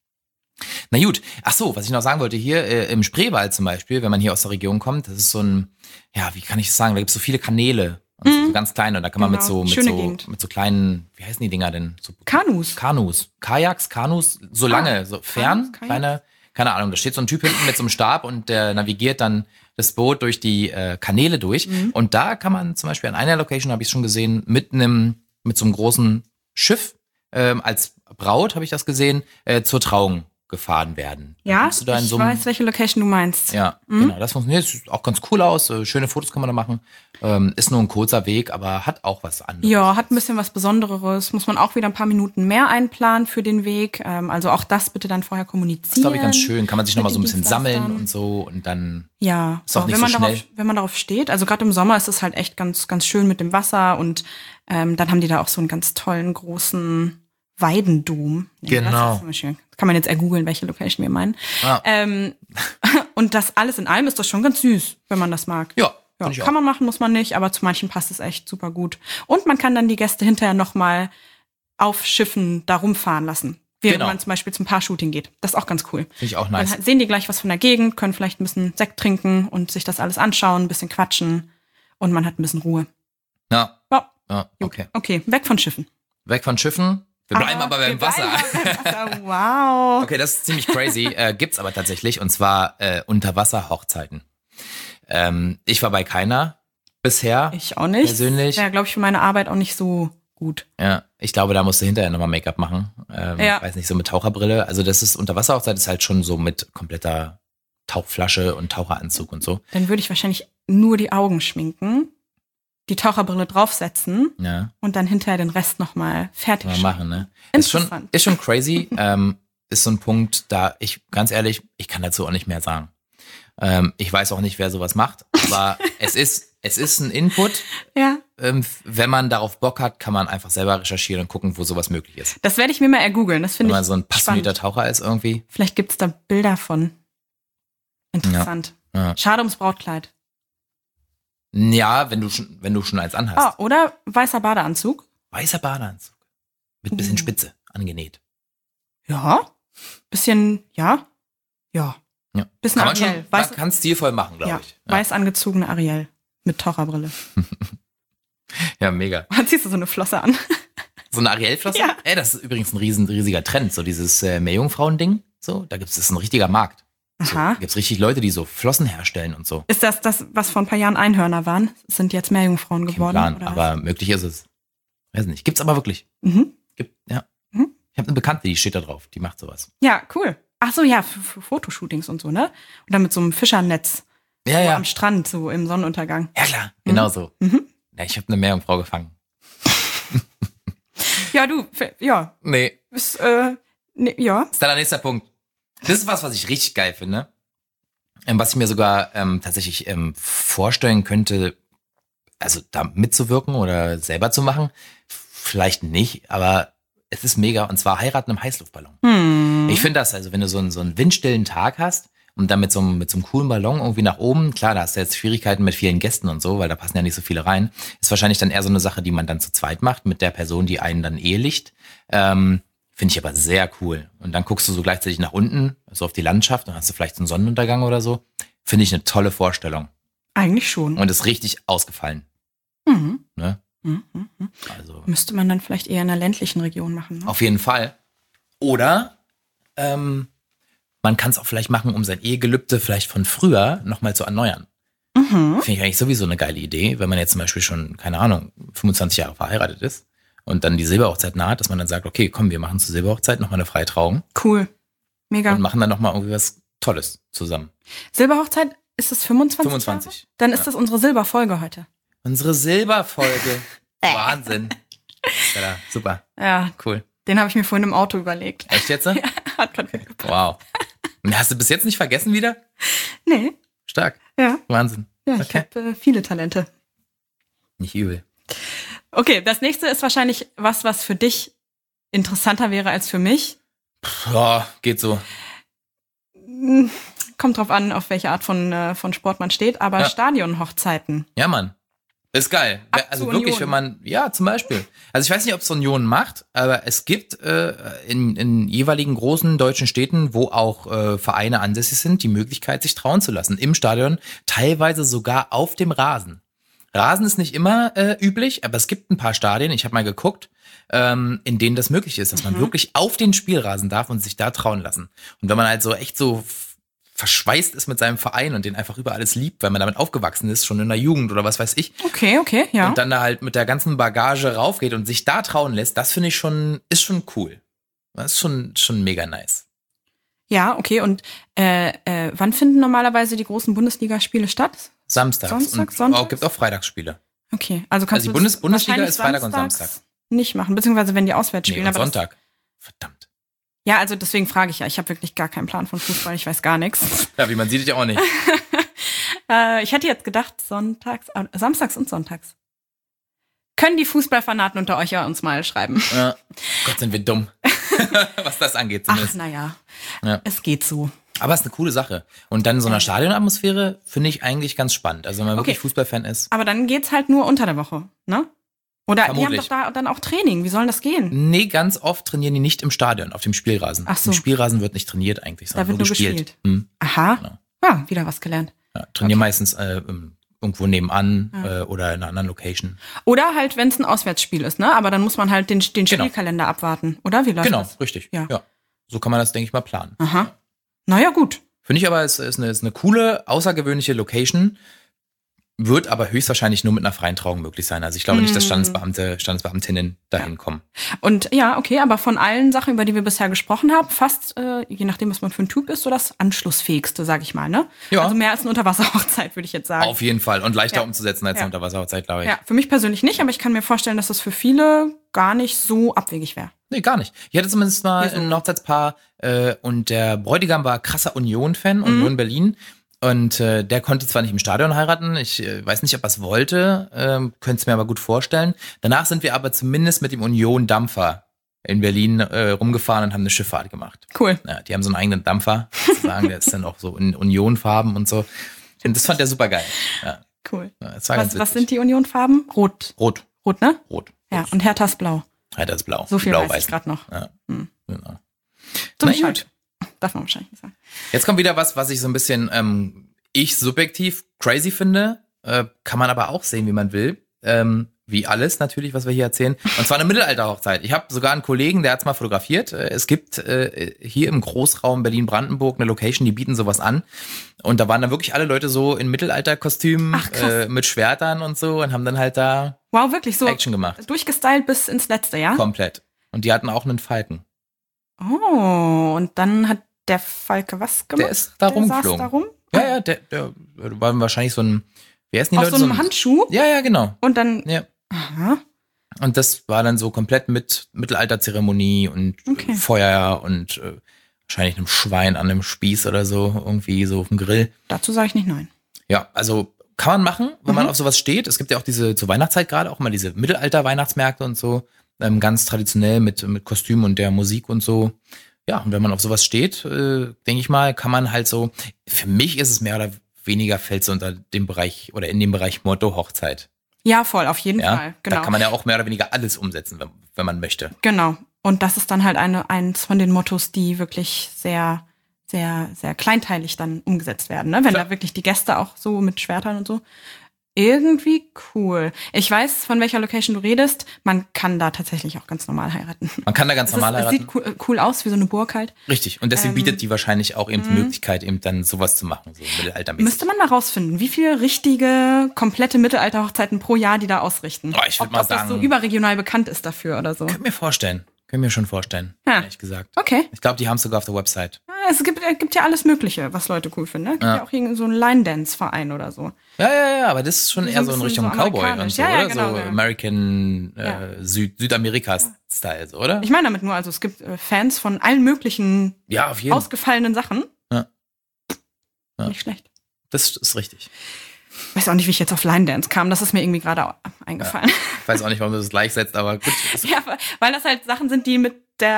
Na gut, ach so, was ich noch sagen wollte, hier äh, im Spreewald zum Beispiel, wenn man hier aus der Region kommt, das ist so ein, ja, wie kann ich das sagen, da gibt es so viele Kanäle, und so, so ganz kleine, und da kann man Genau, mit so mit schöne so Gegend. mit so kleinen, wie heißen die Dinger denn? So, Kanus. Kanus, Kajaks, Kanus, so lange, so fern, Kanus, Kajaks. kleine, keine Ahnung, da steht so ein Typ hinten mit so einem Stab und der navigiert dann das Boot durch die äh, Kanäle durch. Mhm. Und da kann man zum Beispiel an einer Location, habe ich schon gesehen, mit einem, mit so einem großen Schiff, ähm, als Braut habe ich das gesehen, äh, zur Trauung gefahren werden. Da Ja, kommst du da in ich so einem- weiß, welche Location du meinst. Ja, genau, das funktioniert, sieht auch ganz cool aus, äh, schöne Fotos kann man da machen. Ähm, ist nur ein kurzer Weg, aber hat auch was anderes. Ja, hat ein bisschen was Besonderes. Muss man auch wieder ein paar Minuten mehr einplanen für den Weg. Ähm, also auch das bitte dann vorher kommunizieren. Das ist, glaube ich, ganz schön. Kann man sich mit nochmal so ein den bisschen sammeln Dienstleistern. und so und dann. Ja, Ist auch nicht wenn man so darauf, schnell. wenn man darauf steht. Also gerade im Sommer ist es halt echt ganz, ganz schön mit dem Wasser und ähm, dann haben die da auch so einen ganz tollen großen Weidendom. Ja, Genau. Das ist immer schön. Kann man jetzt ergoogeln, welche Location wir meinen. Ah. Ähm, und das alles in allem ist das schon ganz süß, wenn man das mag. Ja, Ja, finde ich kann auch. man machen, muss man nicht, aber zu manchen passt es echt super gut. Und man kann dann die Gäste hinterher nochmal auf Schiffen da rumfahren lassen, während Genau. man zum Beispiel zum Paar-Shooting geht. Das ist auch ganz cool. Finde ich auch nice. Dann sehen die gleich was von der Gegend, können vielleicht ein bisschen Sekt trinken und sich das alles anschauen, ein bisschen quatschen und man hat ein bisschen Ruhe. Ja, Ja, ja, okay. okay, weg von Schiffen. Weg von Schiffen. Wir bleiben aber, beim wir bleiben Wasser. aber beim Wasser. Wow. Okay, das ist ziemlich crazy. äh, gibt's aber tatsächlich, und zwar äh, Unterwasser-Hochzeiten. Ähm, ich war bei keiner bisher. Ich auch nicht. Persönlich. Ja, glaube ich, für meine Arbeit auch nicht so gut. Ja, ich glaube, da musst du hinterher nochmal Make-up machen. Ähm, Ja. Weiß nicht, so mit Taucherbrille. Also das ist, Unterwasserhochzeit ist halt schon so mit kompletter Tauchflasche und Taucheranzug und so. Dann würde ich wahrscheinlich nur die Augen schminken, die Taucherbrille draufsetzen Ja, und dann hinterher den Rest nochmal fertig mal schminken. machen, ne? Ist schon, Interessant. ist schon crazy. ähm, ist so ein Punkt, da ich, ganz ehrlich, ich kann dazu auch nicht mehr sagen. Ähm, ich weiß auch nicht, wer sowas macht, aber es ist, es ist ein Input. Ja, Ähm, wenn man darauf Bock hat, kann man einfach selber recherchieren und gucken, wo sowas möglich ist. das werde ich mir mal ergoogeln. Das Wenn finde man ich so ein passionierter spannend. Taucher ist irgendwie. Vielleicht gibt es da Bilder von. Interessant. Ja. Schade ums Brautkleid. Ja, wenn du schon, wenn du schon eins anhast. Ah, oder weißer Badeanzug. Weißer Badeanzug. Mit bisschen Mhm. Spitze angenäht. Ja. Bisschen, ja. Ja. Ja. Bisschen Kann man Ariel. schon, Weiß, man kann stilvoll machen, glaube ja, ich. Ja. weiß angezogene Ariel. Mit Taucherbrille. ja, mega. Dann ziehst du so eine Flosse an. So eine Ariel-Flosse? Ja. Ey, das ist übrigens ein riesen, riesiger Trend. So dieses äh, Meerjungfrauen-Ding. So, da gibt's, das ist ein richtiger Markt. So, Aha. da gibt's richtig Leute, die so Flossen herstellen und so. Ist das das, was vor ein paar Jahren Einhörner waren? Sind jetzt Meerjungfrauen Kein geworden? Plan, oder aber möglich ist es. Weiß nicht. Gibt's aber wirklich. was? Mhm. Gibt, ja. Mhm. Ich habe eine Bekannte, die steht da drauf. Die macht sowas. Ja, cool. Ach so, ja, für, für Fotoshootings und so, ne? Und dann mit so einem Fischernetz Ja, so ja. am Strand, so im Sonnenuntergang. Ja, klar. Genau so. Mhm. Ja, ich habe eine Meerjungfrau gefangen. Ja, du, f- ja, Nee. ist, äh, ne, ja. Ist dann der nächste Punkt. Das ist was, was ich richtig geil finde. Ähm, was ich mir sogar ähm, tatsächlich ähm, vorstellen könnte, also da mitzuwirken oder selber zu machen. Vielleicht nicht, aber es ist mega. Und zwar heiraten im Heißluftballon. Hm. Ich finde das, also wenn du so einen, so einen windstillen Tag hast und dann mit so, einem, mit so einem coolen Ballon irgendwie nach oben, klar, da hast du jetzt Schwierigkeiten mit vielen Gästen und so, weil da passen ja nicht so viele rein. Ist wahrscheinlich dann eher so eine Sache, die man dann zu zweit macht mit der Person, die einen dann ehelicht. Ähm, Finde ich aber sehr cool. Und dann guckst du so gleichzeitig nach unten, so auf die Landschaft, und hast du vielleicht so einen Sonnenuntergang oder so. Finde ich eine tolle Vorstellung. Eigentlich schon. Und ist richtig ausgefallen. Mhm. Ne? Mhm. Mhm. Also Müsste man dann vielleicht eher in einer ländlichen Region machen, ne? auf jeden Fall. Oder ähm, man kann es auch vielleicht machen, um sein Ehegelübde vielleicht von früher nochmal zu erneuern. Mhm. Finde ich eigentlich sowieso eine geile Idee, wenn man jetzt zum Beispiel schon, keine Ahnung, fünfundzwanzig Jahre verheiratet ist und dann die Silberhochzeit naht, dass man dann sagt, okay, komm, wir machen zur Silberhochzeit nochmal eine Freitrauung Cool. Mega. und machen dann nochmal irgendwie was Tolles zusammen. Silberhochzeit, ist das fünfundzwanzig? fünfundzwanzig. Jahre? Dann ist Ja. das unsere Silberfolge heute. Unsere Silberfolge. Wahnsinn. Ja, super, Ja, cool. den habe ich mir vorhin im Auto überlegt. Echt jetzt? Hat grad geklappt. Wow. Und hast du bis jetzt nicht vergessen wieder? Nee, Stark. ja. Wahnsinn. Ja, ich Okay. habe äh, viele Talente. Nicht übel. Okay, das nächste ist wahrscheinlich was, was für dich interessanter wäre als für mich. Ja, geht so. Hm, Kommt drauf an, auf welche Art von, äh, von Sport man steht, aber Ja. Stadionhochzeiten. Ja, Mann. Ist geil. Ab Also zu wirklich, Union. wenn man, ja, zum Beispiel. Also ich weiß nicht, ob es Union macht, aber es gibt äh, in, in jeweiligen großen deutschen Städten, wo auch äh, Vereine ansässig sind, die Möglichkeit, sich trauen zu lassen. Im Stadion, teilweise sogar auf dem Rasen. Rasen ist nicht immer äh, üblich, aber es gibt ein paar Stadien, ich habe mal geguckt, ähm, in denen das möglich ist, dass man Mhm. wirklich auf den Spielrasen darf und sich da trauen lassen. Und wenn man halt so echt so verschweißt ist mit seinem Verein und den einfach über alles liebt, weil man damit aufgewachsen ist, schon in der Jugend oder was weiß ich. Okay, okay, ja. Und dann da halt mit der ganzen Bagage raufgeht und sich da trauen lässt, das finde ich schon, ist schon cool. Das ist schon, schon mega nice. Ja, okay. Und äh, äh, wann finden normalerweise die großen Bundesligaspiele statt? Samstags. Sonntag, und Sonntags? auch, gibt auch Freitagsspiele. Okay, also kannst Also die du Bundes- das Bundesliga wahrscheinlich ist Freitag und samstags Samstag. nicht machen, beziehungsweise wenn die auswärts Nee, spielen. und aber das, Sonntag. Verdammt. ja, also deswegen frage ich ja. Ich habe wirklich gar keinen Plan von Fußball. Ich weiß gar nichts. Ja, wie man sieht, ich auch nicht. Äh, ich hätte jetzt gedacht, sonntags, äh, samstags und sonntags. Können die Fußballfanaten unter euch ja uns mal schreiben. Ja. Gott, sind wir dumm. Was das angeht Ach, zumindest. naja. Ja. Es geht so. Aber es ist eine coole Sache. Und dann in so einer Stadionatmosphäre finde ich eigentlich ganz spannend. Also wenn man wirklich Okay. Fußballfan ist. Aber dann geht's halt nur unter der Woche, ne? Oder die haben Vermutlich. doch da dann auch Training. Wie soll das gehen? Nee, ganz oft trainieren die nicht im Stadion, auf dem Spielrasen. Ach so. Im Spielrasen wird nicht trainiert eigentlich, sondern Da wird nur nur gespielt. gespielt. Hm. Aha. Genau. Ja, wieder was gelernt. Ja, trainieren meistens äh, im- irgendwo nebenan äh, oder in einer anderen Location. Oder halt, wenn es ein Auswärtsspiel ist, ne? Aber dann muss man halt den, den Genau. Spielkalender abwarten. Oder wie läuft Genau, das? richtig. Ja. Ja. So kann man das, denke ich mal, planen. Aha. Naja, gut. Finde ich aber, es ist eine, ist eine coole, außergewöhnliche Location. Wird aber höchstwahrscheinlich nur mit einer freien Trauung möglich sein. Also ich glaube nicht, dass Standesbeamte, Standesbeamtinnen dahin kommen. Und ja, okay, aber von allen Sachen, über die wir bisher gesprochen haben, fast, äh, je nachdem, was man für ein Typ ist, so das anschlussfähigste, sag ich mal, ne? Ja. Also mehr als eine Unterwasserhochzeit, würde ich jetzt sagen. Auf jeden Fall. Und leichter Ja. umzusetzen als Ja. eine Unterwasserhochzeit, glaube ich. Ja, für mich persönlich nicht, aber ich kann mir vorstellen, dass das für viele gar nicht so abwegig wäre. Nee, gar nicht. Ich hatte zumindest mal Ja, so. ein Hochzeitspaar äh, und der Bräutigam war krasser Union-Fan, Union Berlin. Und äh, der konnte zwar nicht im Stadion heiraten, ich äh, weiß nicht, ob er es wollte, ähm, könnte es mir aber gut vorstellen. Danach sind wir aber zumindest mit dem Union-Dampfer in Berlin äh, rumgefahren und haben eine Schifffahrt gemacht. Cool. Ja, die haben so einen eigenen Dampfer, sozusagen, der ist dann auch so in Union-Farben und so. Und das fand er super geil. Ja, Cool. ja, das war ganz Was, was witzig. sind die Unionfarben? Rot. Rot, Rot, ne? rot. Ja, und Hertha ist blau. Ja, das ist blau. So viel blau, weiß ich gerade noch. Ja, Hm. genau. Zum Na Bescheid. gut. Darf man wahrscheinlich nicht sagen. Jetzt kommt wieder was, was ich so ein bisschen, ähm, ich subjektiv crazy finde. Äh, kann man aber auch sehen, wie man will. Ähm, wie alles natürlich, was wir hier erzählen. Und zwar eine Mittelalterhochzeit. Ich habe sogar einen Kollegen, der hat's mal fotografiert. Äh, Es gibt äh, hier im Großraum Berlin-Brandenburg eine Location, die bieten sowas an. Und da waren dann wirklich alle Leute so in Mittelalterkostümen Ach, krass. äh, mit Schwertern und so und haben dann halt da Wow, wirklich so Action gemacht. durchgestylt bis ins Letzte, ja? Komplett. Und die hatten auch einen Falken. Oh, und dann hat der Falke was gemacht? Der ist da Der rumgeflogen. saß da rum? Ja, ja, der, der war wahrscheinlich so ein, wie heißen die Auf Leute? so einem Handschuh? Ja, ja, genau. Und dann, Ja. aha, Und das war dann so komplett mit Mittelalterzeremonie und Okay. äh, Feuer und äh, wahrscheinlich einem Schwein an einem Spieß oder so, irgendwie so auf dem Grill. dazu sage ich nicht nein. Ja, also kann man machen, wenn man Mhm. auf sowas steht. Es gibt ja auch diese, zur Weihnachtszeit gerade auch mal diese Mittelalter-Weihnachtsmärkte und so, ähm, ganz traditionell mit, mit Kostüm und der Musik und so. Ja, und wenn man auf sowas steht, äh, denke ich mal, kann man halt so, für mich ist es mehr oder weniger, fällt so unter dem Bereich oder in dem Bereich Motto Hochzeit. Ja, voll, auf jeden Ja, Fall. Genau. da kann man ja auch mehr oder weniger alles umsetzen, wenn, wenn man möchte. Genau. Und das ist dann halt eine, eins von den Mottos, die wirklich sehr, sehr, sehr kleinteilig dann umgesetzt werden, ne? Wenn Klar. da wirklich die Gäste auch so mit Schwertern und so. Irgendwie cool. Ich weiß, von welcher Location du redest. Man kann da tatsächlich auch ganz normal heiraten. Man kann da ganz Es, ist, normal es heiraten. sieht cool, cool aus, wie so eine Burg halt. Richtig. Und deswegen Ähm, bietet die wahrscheinlich auch eben die mhm. Möglichkeit, eben dann sowas zu machen, so mittelaltermäßig. Müsste man mal rausfinden, wie viele richtige, komplette Mittelalterhochzeiten pro Jahr die da ausrichten. Oh, ich würd ob, mal ob das so sagen- überregional bekannt ist dafür oder so. Können mir vorstellen. Können mir schon vorstellen, Ja. ehrlich gesagt. Okay. Ich glaube, die haben es sogar auf der Website. Ja, Es gibt, es gibt ja alles Mögliche, was Leute cool finden. Ne? Es gibt ja, Ja. auch irgend so einen Line-Dance-Verein oder so. Ja, ja, ja, aber das ist schon So eher ein so in bisschen Richtung so Cowboy und amerikanisch. so, Ja, ja, oder? genau, so ja. American äh, Ja. Süd Südamerika-Style, so, oder? Ich meine damit nur, also es gibt äh, Fans von allen möglichen Ja, auf jeden Fall. ausgefallenen Sachen. Ja. Ja. Nicht schlecht. Das ist richtig. Ich weiß auch nicht, wie ich jetzt auf Line-Dance kam. Das ist mir irgendwie gerade eingefallen. Ich weiß auch nicht, warum du das gleichsetzt, aber gut. Ja, weil das halt Sachen sind, die mit der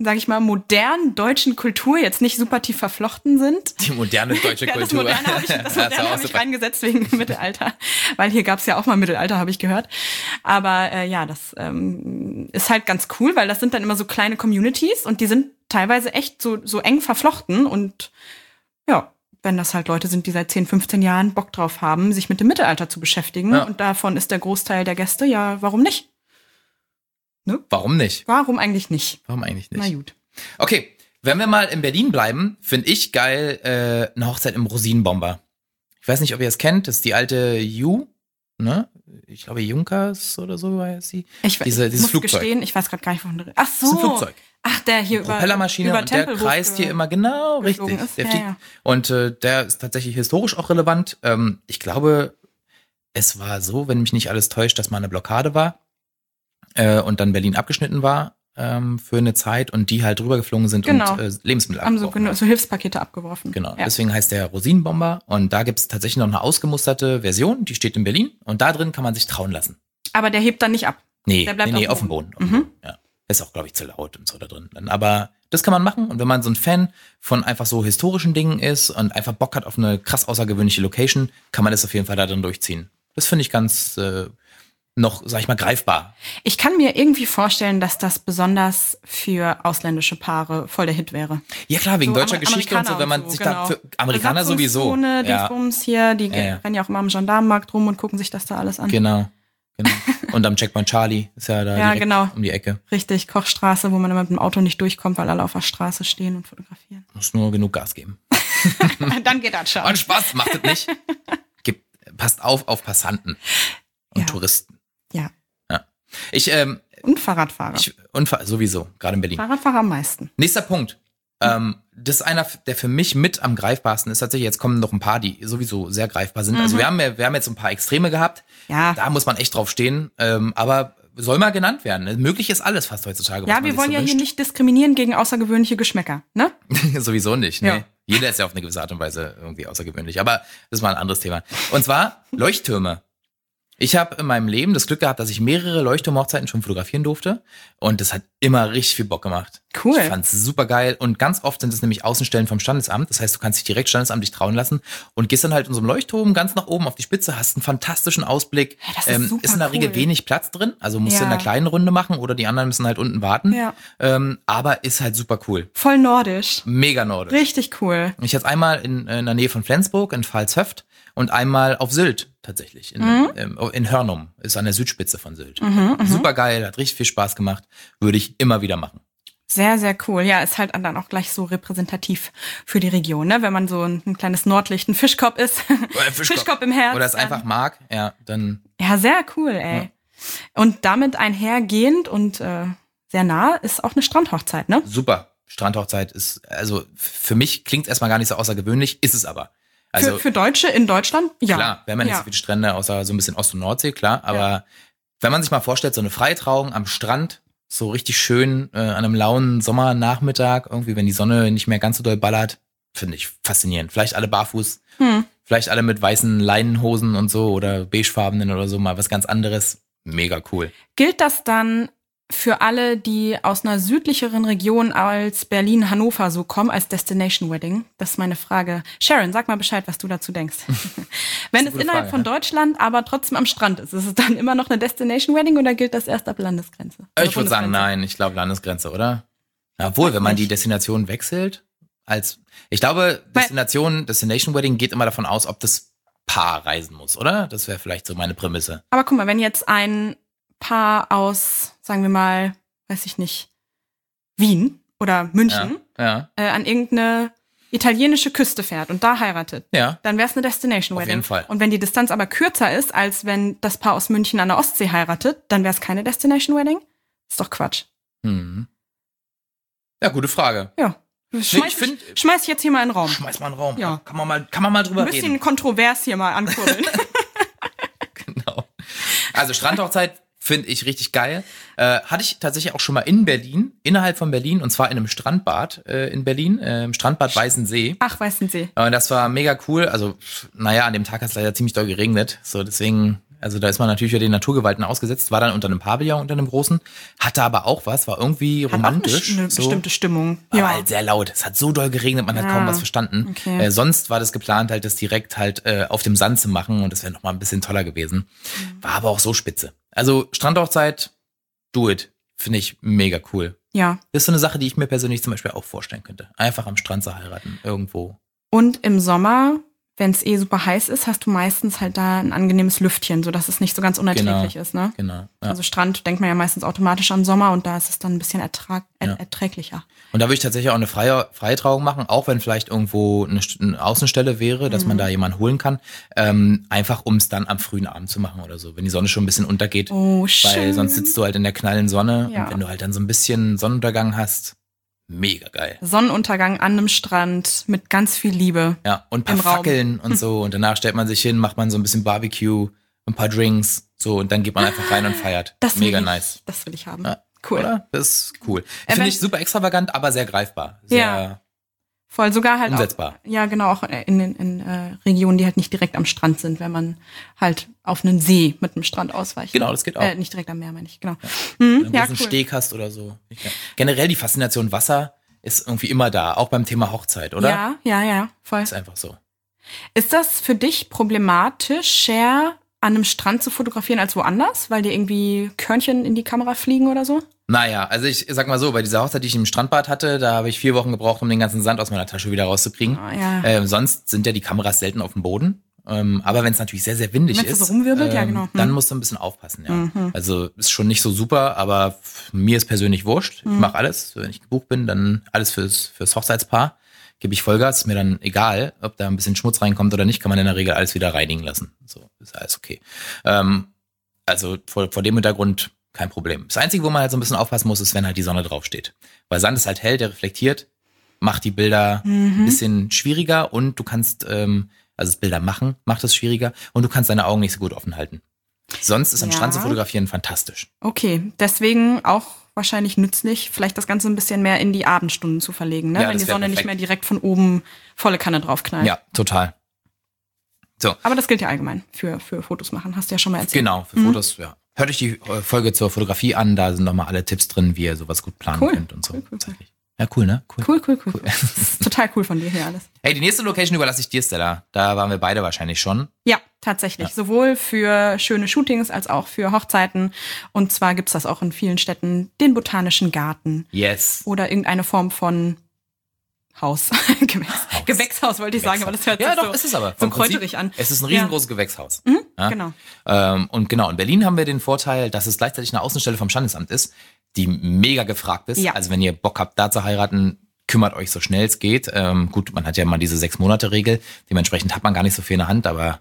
sage ich mal, modernen deutschen Kultur jetzt nicht super tief verflochten sind. Die moderne deutsche ja, das Kultur. Moderne habe ich, das Moderne hab ich reingesetzt wegen Mittelalter, weil hier gab es ja auch mal Mittelalter, habe ich gehört. Aber äh, ja, das ähm, ist halt ganz cool, weil das sind dann immer so kleine Communities und die sind teilweise echt so, so eng verflochten und ja, wenn das halt Leute sind, die seit zehn, fünfzehn Jahren Bock drauf haben, sich mit dem Mittelalter zu beschäftigen ja. und davon ist der Großteil der Gäste, ja, warum nicht? Ne? Warum nicht? Warum eigentlich nicht? Warum eigentlich nicht? Na gut. Okay, wenn wir mal in Berlin bleiben, finde ich geil äh, eine Hochzeit im Rosinenbomber. Ich weiß nicht, ob ihr es kennt, das ist die alte Ju, ne? Ich glaube Junkers oder so heißt sie. Ich, Diese, ich dieses muss Flugzeug. gestehen, ich weiß gerade gar nicht, wovon du redest. Ach so. Das ist ein Flugzeug. Ach, der hier über Propellermaschine über und der Tempelhof kreist hier immer genau richtig. ist. Der Ja, fliegt. ja. Und äh, der ist tatsächlich historisch auch relevant. Ähm, ich glaube, es war so, wenn mich nicht alles täuscht, dass mal eine Blockade war äh, und dann Berlin abgeschnitten war ähm, für eine Zeit und die halt drüber geflogen sind Genau. und äh, Lebensmittel Haben so, abgeworfen haben. so Hilfspakete abgeworfen. Genau, Ja. deswegen heißt der Rosinenbomber und da gibt es tatsächlich noch eine ausgemusterte Version, die steht in Berlin und da drin kann man sich trauen lassen. Aber der hebt dann nicht ab. Nee, Der bleibt nee, nee auf auf dem dem Boden. Auf dem Boden. Ja. Ist auch, glaube ich, zu laut und so da drin. Dann. Aber das kann man machen. Und wenn man so ein Fan von einfach so historischen Dingen ist und einfach Bock hat auf eine krass außergewöhnliche Location, kann man das auf jeden Fall da drin durchziehen. Das finde ich ganz äh, noch, sag ich mal, greifbar. Ich kann mir irgendwie vorstellen, dass das besonders für ausländische Paare voll der Hit wäre. Ja klar, wegen So deutscher Amer- Geschichte und so, wenn man Amerikaner sich und so, da genau. für Amerikaner sowieso. Besatzungszone, Ja, Dingsbums hier, die Ja, ja. rennen ja auch immer am Gendarmenmarkt rum und gucken sich das da alles an. genau. genau. Und am Checkpoint Charlie ist ja da Ja, direkt genau. um die Ecke. Richtig, Kochstraße, wo man immer mit dem Auto nicht durchkommt, weil alle auf der Straße stehen und fotografieren. Muss nur genug Gas geben. Dann geht das schon. Und Spaß macht es nicht. Gib, passt auf auf Passanten und Ja. Touristen. Ja. Ja. Ich, ähm, Und Fahrradfahrer. ich Unfall, sowieso, gerade in Berlin. Fahrradfahrer am meisten. Nächster Punkt. Ähm, das ist einer, der für mich mit am greifbarsten ist. Tatsächlich, jetzt kommen noch ein paar, die sowieso sehr greifbar sind. Also wir haben, ja, wir haben jetzt ein paar Extreme gehabt. Ja. Da muss man echt drauf stehen. Ähm, aber soll mal genannt werden. Möglich ist alles fast heutzutage. was Ja, man wir sich wollen so ja hier wünscht. nicht diskriminieren gegen außergewöhnliche Geschmäcker, ne? Sowieso nicht. Nee. Ja. Jeder ist ja auf eine gewisse Art und Weise irgendwie außergewöhnlich. Aber das ist mal ein anderes Thema. Und zwar Leuchttürme. Ich habe in meinem Leben das Glück gehabt, dass ich mehrere Leuchtturmhochzeiten schon fotografieren durfte. Und das hat immer richtig viel Bock gemacht. Cool. Ich fand's super geil. Und ganz oft sind es nämlich Außenstellen vom Standesamt. Das heißt, du kannst dich direkt standesamtlich trauen lassen und gehst dann halt in so einem Leuchtturm ganz nach oben auf die Spitze, hast einen fantastischen Ausblick. Ja, das ist ähm, super ist in der Regel cool. wenig Platz drin. Also musst du Ja. in einer kleinen Runde machen oder die anderen müssen halt unten warten. Ja. Ähm, aber ist halt super cool. Voll nordisch. Mega nordisch. Richtig cool. Ich hatte einmal in, in der Nähe von Flensburg, in Pfalzhöft und einmal auf Sylt tatsächlich. In, Mhm. ähm, in Hörnum, ist an der Südspitze von Sylt. Super geil, hat richtig viel Spaß gemacht. Würde ich immer wieder machen. Sehr, sehr cool. Ja, ist halt dann auch gleich so repräsentativ für die Region, ne? Wenn man so ein, ein kleines Nordlicht, ein Fischkopf ist. Oder Fischkopf. Fischkopf im Herz. Oder es einfach mag, ja, dann. Ja, sehr cool, ey. Ja. Und damit einhergehend und äh, sehr nah ist auch eine Strandhochzeit, ne? Super. Strandhochzeit ist, also für mich klingt es erstmal gar nicht so außergewöhnlich, ist es aber. Also für, für Deutsche in Deutschland? Ja. klar, wir haben ja nicht ja. so viele Strände, außer so ein bisschen Ost- und Nordsee, klar. Aber wenn man sich mal vorstellt, so eine Freitrauung am Strand, so richtig schön äh, an einem lauen Sommernachmittag, irgendwie, wenn die Sonne nicht mehr ganz so doll ballert, finde ich faszinierend. Vielleicht alle barfuß, Hm. vielleicht alle mit weißen Leinenhosen und so oder beigefarbenen oder so, mal was ganz anderes. Mega cool. Gilt das dann für alle, die aus einer südlicheren Region als Berlin, Hannover so kommen, als Destination Wedding? Das ist meine Frage. Sharon, sag mal Bescheid, was du dazu denkst. Wenn es gute innerhalb Frage, von ja. Deutschland aber trotzdem am Strand ist, ist es dann immer noch eine Destination Wedding oder gilt das erst ab Landesgrenze? Oder Ich würde sagen, Bundesgrenze? nein, ich glaube Landesgrenze, oder? Obwohl, Weiß wenn man nicht. die Destination wechselt, als, ich glaube, Weil- Destination, Destination Wedding geht immer davon aus, ob das Paar reisen muss, oder? Das wäre vielleicht so meine Prämisse. Aber guck mal, wenn jetzt ein Paar aus, sagen wir mal, weiß ich nicht, Wien oder München Ja, äh, an irgendeine italienische Küste fährt und da heiratet, ja. dann wäre es eine Destination Auf Wedding. jeden Fall. Und wenn die Distanz aber kürzer ist, als wenn das Paar aus München an der Ostsee heiratet, dann wäre es keine Destination Wedding? Ist doch Quatsch. Hm. Ja, gute Frage. Ja. Schmeiß, ich find- ich, schmeiß ich jetzt hier mal in den Raum. Schmeiß mal einen Raum. Ja. Kann man mal, kann man mal drüber Ein bisschen reden. kontrovers hier mal ankurbeln. Genau. Also Strandhochzeit finde ich richtig geil. Äh, hatte ich tatsächlich auch schon mal in Berlin, innerhalb von Berlin, und zwar in einem Strandbad äh, in Berlin, äh, im Strandbad Weißensee. Ach, Weißensee. Und das war mega cool. Also, naja, an dem Tag hat es leider ziemlich doll geregnet. So, deswegen Also da ist man natürlich wieder den Naturgewalten ausgesetzt, war dann unter einem Pavillon, unter einem großen, hatte aber auch was, war irgendwie Hat romantisch. Auch eine, eine so. bestimmte Stimmung. War Ja. halt sehr laut. Es hat so doll geregnet, man hat Ja. kaum was verstanden. Okay. Äh, sonst war das geplant, halt das direkt halt äh, auf dem Sand zu machen und das wäre nochmal ein bisschen toller gewesen. Mhm. War aber auch so spitze. Also Strandhochzeit, do it. Finde ich mega cool. Ja. Das ist so eine Sache, die ich mir persönlich zum Beispiel auch vorstellen könnte. Einfach am Strand zu heiraten, irgendwo. Und im Sommer, wenn es eh super heiß ist, hast du meistens halt da ein angenehmes Lüftchen, sodass es nicht so ganz unerträglich Genau. ist, ne? Genau. Ja. Also Strand denkt man ja meistens automatisch an Sommer und da ist es dann ein bisschen ertrag er Ja. erträglicher. Und da würde ich tatsächlich auch eine freie, freie Trauung machen, auch wenn vielleicht irgendwo eine, St- eine Außenstelle wäre, dass Mhm. man da jemanden holen kann. Ähm, einfach, um es dann am frühen Abend zu machen oder so, wenn die Sonne schon ein bisschen untergeht. Oh, schön. Weil sonst sitzt du halt in der knallen Sonne Ja. und wenn du halt dann so ein bisschen Sonnenuntergang hast, mega geil. Sonnenuntergang an einem Strand mit ganz viel Liebe. Ja, und ein paar Im Raum. Fackeln und so. Und danach stellt man sich hin, macht man so ein bisschen Barbecue, ein paar Drinks, so und dann geht man einfach rein und feiert. Das will mega ich, nice. Das will ich haben. Ja. Cool. Oder? Das ist cool. Äh, Finde wenn- ich super extravagant, aber sehr greifbar. Sehr Ja. Voll, sogar halt umsetzbar. Auch, ja, genau, auch in, in, in äh, Regionen, die halt nicht direkt am Strand sind, wenn man halt auf einen See mit einem Strand ausweicht. Genau, das geht auch. Äh, nicht direkt am Meer, meine ich, genau. Wenn Mhm, du ja, ja, einen cool. Steg hast oder so. Ja. Generell die Faszination Wasser ist irgendwie immer da, auch beim Thema Hochzeit, oder? Ja, ja, ja, voll. Ist einfach so. Ist das für dich problematischer, an einem Strand zu fotografieren als woanders, weil dir irgendwie Körnchen in die Kamera fliegen oder so? Naja, also ich sag mal so, bei dieser Hochzeit, die ich im Strandbad hatte, da habe ich vier Wochen gebraucht, um den ganzen Sand aus meiner Tasche wieder rauszukriegen. Ah, ja. Ähm, sonst sind ja die Kameras selten auf dem Boden. Ähm, aber wenn es natürlich sehr, sehr windig Wenn's ist, so rumwirbelt, ja, ähm, genau. Hm. dann musst du ein bisschen aufpassen, ja. Also ist schon nicht so super, aber f- mir ist persönlich wurscht. Hm. Ich mache alles. Wenn ich gebucht bin, dann alles fürs, fürs Hochzeitspaar. Gebe ich Vollgas, ist mir dann egal, ob da ein bisschen Schmutz reinkommt oder nicht, kann man in der Regel alles wieder reinigen lassen. So, ist alles okay. Ähm, also vor, vor dem Hintergrund kein Problem. Das Einzige, wo man halt so ein bisschen aufpassen muss, ist, wenn halt die Sonne draufsteht. Weil Sand ist halt hell, der reflektiert, macht die Bilder ein bisschen schwieriger und du kannst, ähm, also das Bilder machen, macht es schwieriger und du kannst deine Augen nicht so gut offen halten. Sonst ist am Ja. Strand zu fotografieren fantastisch. Okay, deswegen auch wahrscheinlich nützlich, vielleicht das Ganze ein bisschen mehr in die Abendstunden zu verlegen, ne? Ja, Wenn das die wär Sonne nicht perfekt. mehr direkt von oben volle Kanne draufknallt. Ja, total. So, Aber das gilt ja allgemein für, für Fotos machen, hast du ja schon mal erzählt. genau, für Fotos, ja. Hört euch die äh, Folge zur Fotografie an, da sind nochmal alle Tipps drin, wie ihr sowas gut planen Cool. könnt und so. Cool, cool, cool. Tatsächlich. Ja, cool, ne? Cool. Cool, cool, cool. Das ist total cool von dir hier alles. Hey, die nächste Location überlasse ich dir, Stella. Da waren wir beide wahrscheinlich schon. Ja, tatsächlich. Sowohl für schöne Shootings als auch für Hochzeiten. Und zwar gibt's das auch in vielen Städten, den Botanischen Garten Yes. oder irgendeine Form von Haus. Gewächs. Gewächshaus wollte ich sagen, aber das hört Ja, sich doch, so, ist es aber. so Vom Prinzip, kräuterig an. Es ist ein Ja. riesengroßes Gewächshaus. Ja? Genau. Ähm, und genau, in Berlin haben wir den Vorteil, dass es gleichzeitig eine Außenstelle vom Standesamt ist, die mega gefragt ist. Ja. Also wenn ihr Bock habt, da zu heiraten, kümmert euch so schnell es geht. Ähm, gut, man hat ja mal diese Sechs-Monate-Regel. Dementsprechend hat man gar nicht so viel in der Hand, aber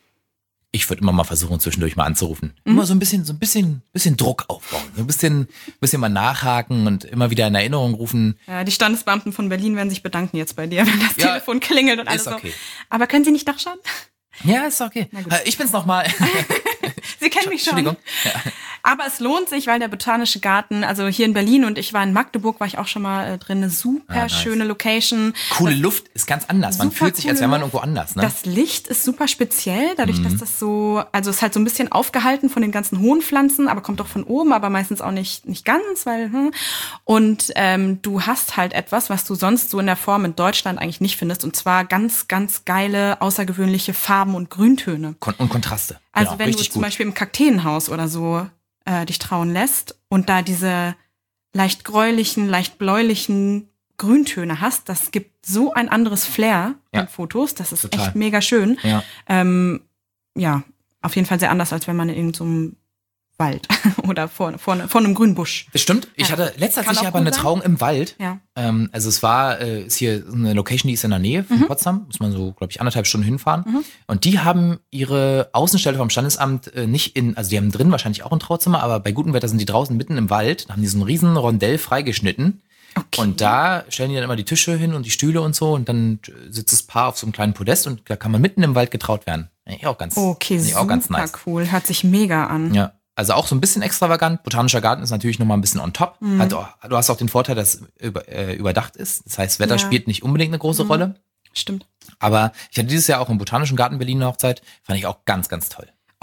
ich würde immer mal versuchen, zwischendurch mal anzurufen. Mhm. Immer so ein bisschen, so ein bisschen, bisschen Druck aufbauen. So ein bisschen, bisschen mal nachhaken und immer wieder in Erinnerung rufen. Ja, die Standesbeamten von Berlin werden sich bedanken jetzt bei dir, wenn das Ja, Telefon klingelt und alles ist okay. so. Aber können Sie nicht doch schon? Ja, ist okay. gut. Äh, Ich bin's nochmal. Sie kennen mich schon. Entschuldigung. Aber es lohnt sich, weil der Botanische Garten, also hier in Berlin und ich war in Magdeburg, war ich auch schon mal äh, drin, eine super Ah, nice. schöne Location. Coole Luft ist ganz anders. Man Super fühlt sich, als coole wäre man Luft. irgendwo anders. Ne? Das Licht ist super speziell, dadurch, Mhm. dass das so, also es ist halt so ein bisschen aufgehalten von den ganzen hohen Pflanzen, aber kommt doch von oben, aber meistens auch nicht, nicht ganz, weil, hm. Und ähm, du hast halt etwas, was du sonst so in der Form in Deutschland eigentlich nicht findest, und zwar ganz, ganz geile, außergewöhnliche Farben und Grüntöne. Kon und Kontraste. Also genau, wenn du richtig zum gut. Beispiel im Kakteenhaus oder so äh, dich trauen lässt und da diese leicht gräulichen, leicht bläulichen Grüntöne hast, das gibt so ein anderes Flair Ja. in Fotos. Das ist Total. echt mega schön. Ja. Ähm, ja, auf jeden Fall sehr anders, als wenn man in irgendeinem Wald oder vor, vor, vor einem grünen Busch. Das stimmt. Ich Ja. hatte letztens Kann auch aber gut eine sein. Trauung im Wald. Ja. Ähm, also es war, äh, ist hier eine Location, die ist in der Nähe von Potsdam. Muss man so, glaube ich, anderthalb Stunden hinfahren. Und die haben ihre Außenstelle vom Standesamt äh, nicht in, also die haben drin wahrscheinlich auch ein Trauzimmer, aber bei gutem Wetter sind die draußen mitten im Wald. Da haben die so ein riesen Rondell freigeschnitten. Okay. Und da stellen die dann immer die Tische hin und die Stühle und so. Und dann sitzt das Paar auf so einem kleinen Podest und da kann man mitten im Wald getraut werden. Ja, auch ganz, Okay, finde ich super auch ganz nice. cool. Hört sich mega an. Ja, also auch so ein bisschen extravagant. Botanischer Garten ist natürlich nochmal ein bisschen on top. Mhm. Hat auch, du hast auch den Vorteil, dass es über, äh, überdacht ist. Das heißt, Wetter Ja. spielt nicht unbedingt eine große Rolle. Stimmt. Aber ich hatte dieses Jahr auch im Botanischen Garten Berlin eine Hochzeit. Fand ich auch ganz, ganz toll.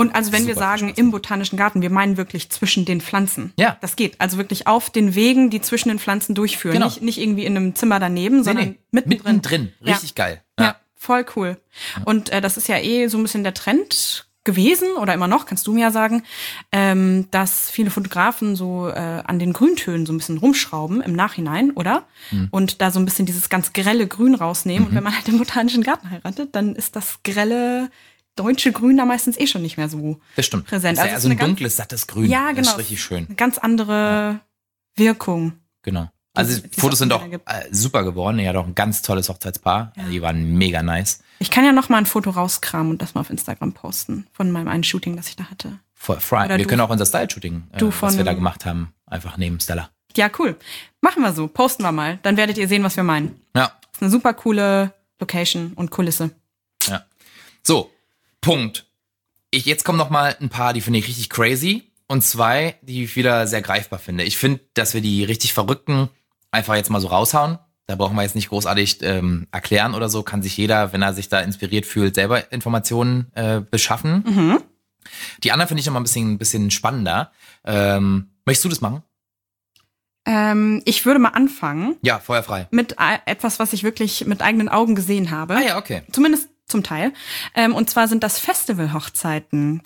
Und also wenn wir Super sagen im Botanischen Garten, wir meinen wirklich zwischen den Pflanzen. Ja. Das geht. Also wirklich auf den Wegen, die zwischen den Pflanzen durchführen. Genau. Nicht, nicht irgendwie in einem Zimmer daneben, sondern nee, mittendrin. Mittendrin. Richtig Ja. geil. Ja. Ja. Voll cool. Und äh, das ist ja eh so ein bisschen der Trend gewesen oder immer noch, kannst du mir ja sagen, ähm, dass viele Fotografen so äh, an den Grüntönen so ein bisschen rumschrauben im Nachhinein, oder? Mhm. Und da so ein bisschen dieses ganz grelle Grün rausnehmen. Mhm. Und wenn man halt im Botanischen Garten heiratet, dann ist das grelle deutsche Grün da meistens eh schon nicht mehr so Das stimmt. präsent. Das ist ja Also so es ein eine dunkles, sattes Grün. Ja, genau. Das ist richtig schön. Eine ganz andere Wirkung. Genau. Also Die- die die Fotos es sind auch doch immer gibt. äh, super geworden. Er hat auch ein ganz tolles Hochzeitspaar. Ja. Die waren mega nice. Ich kann ja noch mal ein Foto rauskramen und das mal auf Instagram posten von meinem einen Shooting, das ich da hatte. Voll fry. Oder Wir du- können auch unser Style-Shooting, äh, du was von wir da einem- gemacht haben, einfach nehmen, Stella. Ja, cool. Machen wir so. Posten wir mal. Dann werdet ihr sehen, was wir meinen. Ja, Das ist eine super coole Location und Kulisse. ja. So, Punkt. Ich, jetzt kommen noch mal ein paar, die finde ich richtig crazy. Und zwei, die ich wieder sehr greifbar finde. Ich finde, dass wir die richtig Verrückten einfach jetzt mal so raushauen. Da brauchen wir jetzt nicht großartig ähm, erklären oder so. Kann sich jeder, wenn er sich da inspiriert fühlt, selber Informationen äh, beschaffen. Mhm. Die anderen finde ich noch mal ein bisschen, ein bisschen spannender. Ähm, möchtest du das machen? Ähm, ich würde mal anfangen Ja, feuerfrei. mit äh, etwas, was ich wirklich mit eigenen Augen gesehen habe. Ah ja, okay. Zumindest zum Teil. Ähm, und zwar sind das Festival-Hochzeiten.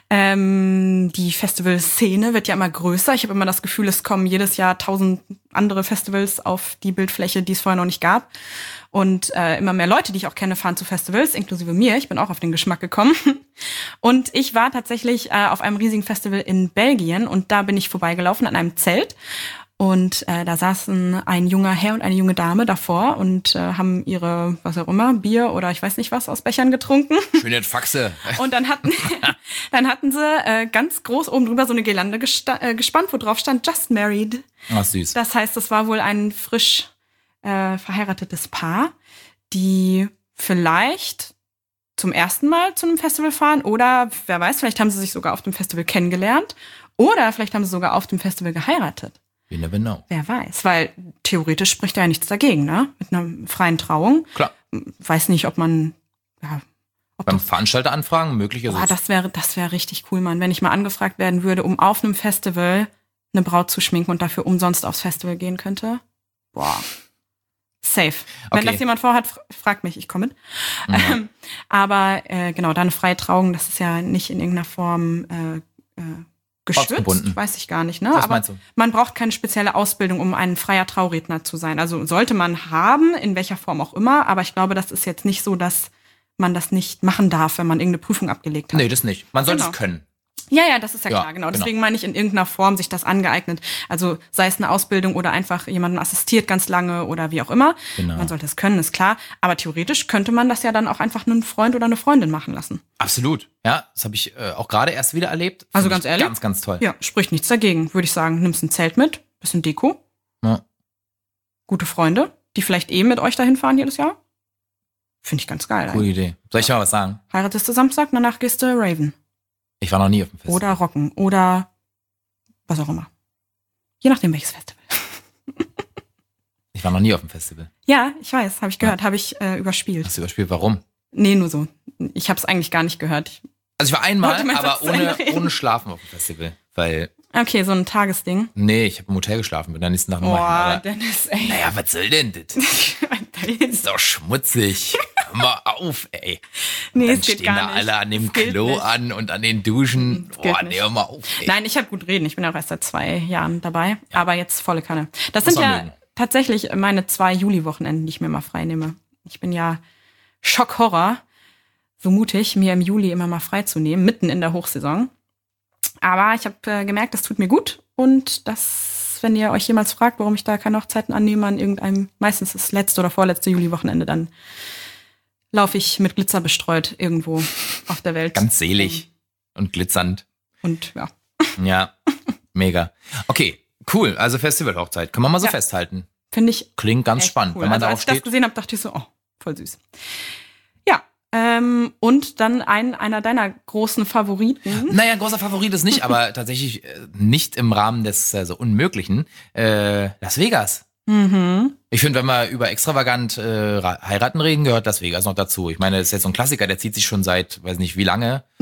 Ähm, die Festivalszene wird ja immer größer. Ich habe immer das Gefühl, es kommen jedes Jahr tausend andere Festivals auf die Bildfläche, die es vorher noch nicht gab. Und äh, immer mehr Leute, die ich auch kenne, fahren zu Festivals, inklusive mir. Ich bin auch auf den Geschmack gekommen. Und ich war tatsächlich äh, auf einem riesigen Festival in Belgien und da bin ich vorbeigelaufen an einem Zelt. Und äh, da saßen ein junger Herr und eine junge Dame davor und äh, haben ihre, was auch immer, Bier oder ich weiß nicht was aus Bechern getrunken. Schöne Faxe. Und dann hatten, dann hatten sie äh, ganz groß oben drüber so eine Girlande gesta- äh, gespannt, wo drauf stand Just Married. Ach, süß. Das heißt, das war wohl ein frisch äh, verheiratetes Paar, die vielleicht zum ersten Mal zu einem Festival fahren oder wer weiß, vielleicht haben sie sich sogar auf dem Festival kennengelernt oder vielleicht haben sie sogar auf dem Festival geheiratet. You never know. Wer weiß, weil theoretisch spricht ja nichts dagegen, ne? Mit einer freien Trauung. Klar. Weiß nicht, ob man, ja, ob Beim das, Veranstalter anfragen, möglich ist boah, es. das wäre, das wäre richtig cool, Mann, wenn ich mal angefragt werden würde, um auf einem Festival eine Braut zu schminken und dafür umsonst aufs Festival gehen könnte. Boah. Safe. Wenn Okay. das jemand vorhat, fr- fragt mich, ich komme mit. Ja. Ähm, aber äh, genau, da eine freie Trauung, das ist ja nicht in irgendeiner Form äh, äh, geschützt, Ortsgebunden. weiß ich gar nicht, ne? Was aber meinst du? man braucht keine spezielle Ausbildung, um ein freier Trauredner zu sein. Also sollte man haben, in welcher Form auch immer, aber ich glaube, das ist jetzt nicht so, dass man das nicht machen darf, wenn man irgendeine Prüfung abgelegt hat. Nee, das nicht. Man sollte Genau. es können. Ja, ja, das ist ja, Ja, klar, genau. genau. Deswegen meine ich in irgendeiner Form sich das angeeignet. Also sei es eine Ausbildung oder einfach jemanden assistiert ganz lange oder wie auch immer. Genau. Man sollte es können, ist klar. Aber theoretisch könnte man das ja dann auch einfach einen Freund oder eine Freundin machen lassen. Absolut. Ja, das habe ich äh, auch gerade erst wieder erlebt. Also Find ganz ich ehrlich? Ganz, ganz toll. Ja, spricht nichts dagegen, würde ich sagen. Nimmst ein Zelt mit, bisschen Deko, Ja. gute Freunde, die vielleicht eh mit euch dahin fahren jedes Jahr. Finde ich ganz geil. Coole eigentlich. Idee. Soll ich dir mal was sagen? Heiratest du Samstag, danach gehst du Raven. Ich war noch nie auf dem Festival. Oder Rocken. Oder was auch immer. Je nachdem, welches Festival. Ich war noch nie auf dem Festival. Ja, ich weiß, habe ich gehört, habe ich äh, überspielt. Hast du überspielt? Warum? Nee, nur so. Ich habe es eigentlich gar nicht gehört. Ich, Also ich war einmal, Wollte mein aber Satz zu Ende ohne, reden. ohne Schlafen auf dem Festival. Weil, okay, so ein Tagesding. nee, ich habe im Hotel geschlafen, bin dann nächsten Tag nochmal hin. Boah, Aber, Dennis, ey. naja, was soll denn das? Das ist doch schmutzig. Hör mal auf, ey. Nee, Dann es geht stehen gar da nicht. alle an dem Es gilt Klo nicht. an und an den Duschen. Das gilt Boah, nee, nicht. hör mal auf, ey. Nein, ich habe gut reden. Ich bin ja auch erst seit zwei Jahren dabei. Aber jetzt volle Kanne. Das Muss sind man ja mögen. tatsächlich meine zwei Juli-Wochenenden, die ich mir mal frei nehme. Ich bin ja Schockhorror, so mutig, mir im Juli immer mal frei zu nehmen, mitten in der Hochsaison. Aber ich habe äh, gemerkt, das tut mir gut. Und das, wenn ihr euch jemals fragt, warum ich da keine Hochzeiten annehme, an irgendeinem, meistens das letzte oder vorletzte Juli-Wochenende, dann laufe ich mit Glitzer bestreut irgendwo auf der Welt. Ganz selig und glitzernd. Und ja. Ja, mega. Okay, cool. Also Festivalhochzeit. Kann man mal so Ja. festhalten. Finde ich Klingt ganz echt spannend. cool. Wenn man also, da als auch ich das steht. gesehen habe, dachte ich so, oh, voll süß. Ja, ähm, und dann ein, einer deiner großen Favoriten. Naja, großer Favorit ist nicht, aber tatsächlich äh, nicht im Rahmen des also Unmöglichen. Äh, Las Vegas. Mhm. Ich finde, wenn wir über extravagant äh, ra- heiraten reden, gehört Las Vegas noch dazu. Ich meine, das ist jetzt so ein Klassiker, der zieht sich schon seit, weiß nicht wie lange. Ja,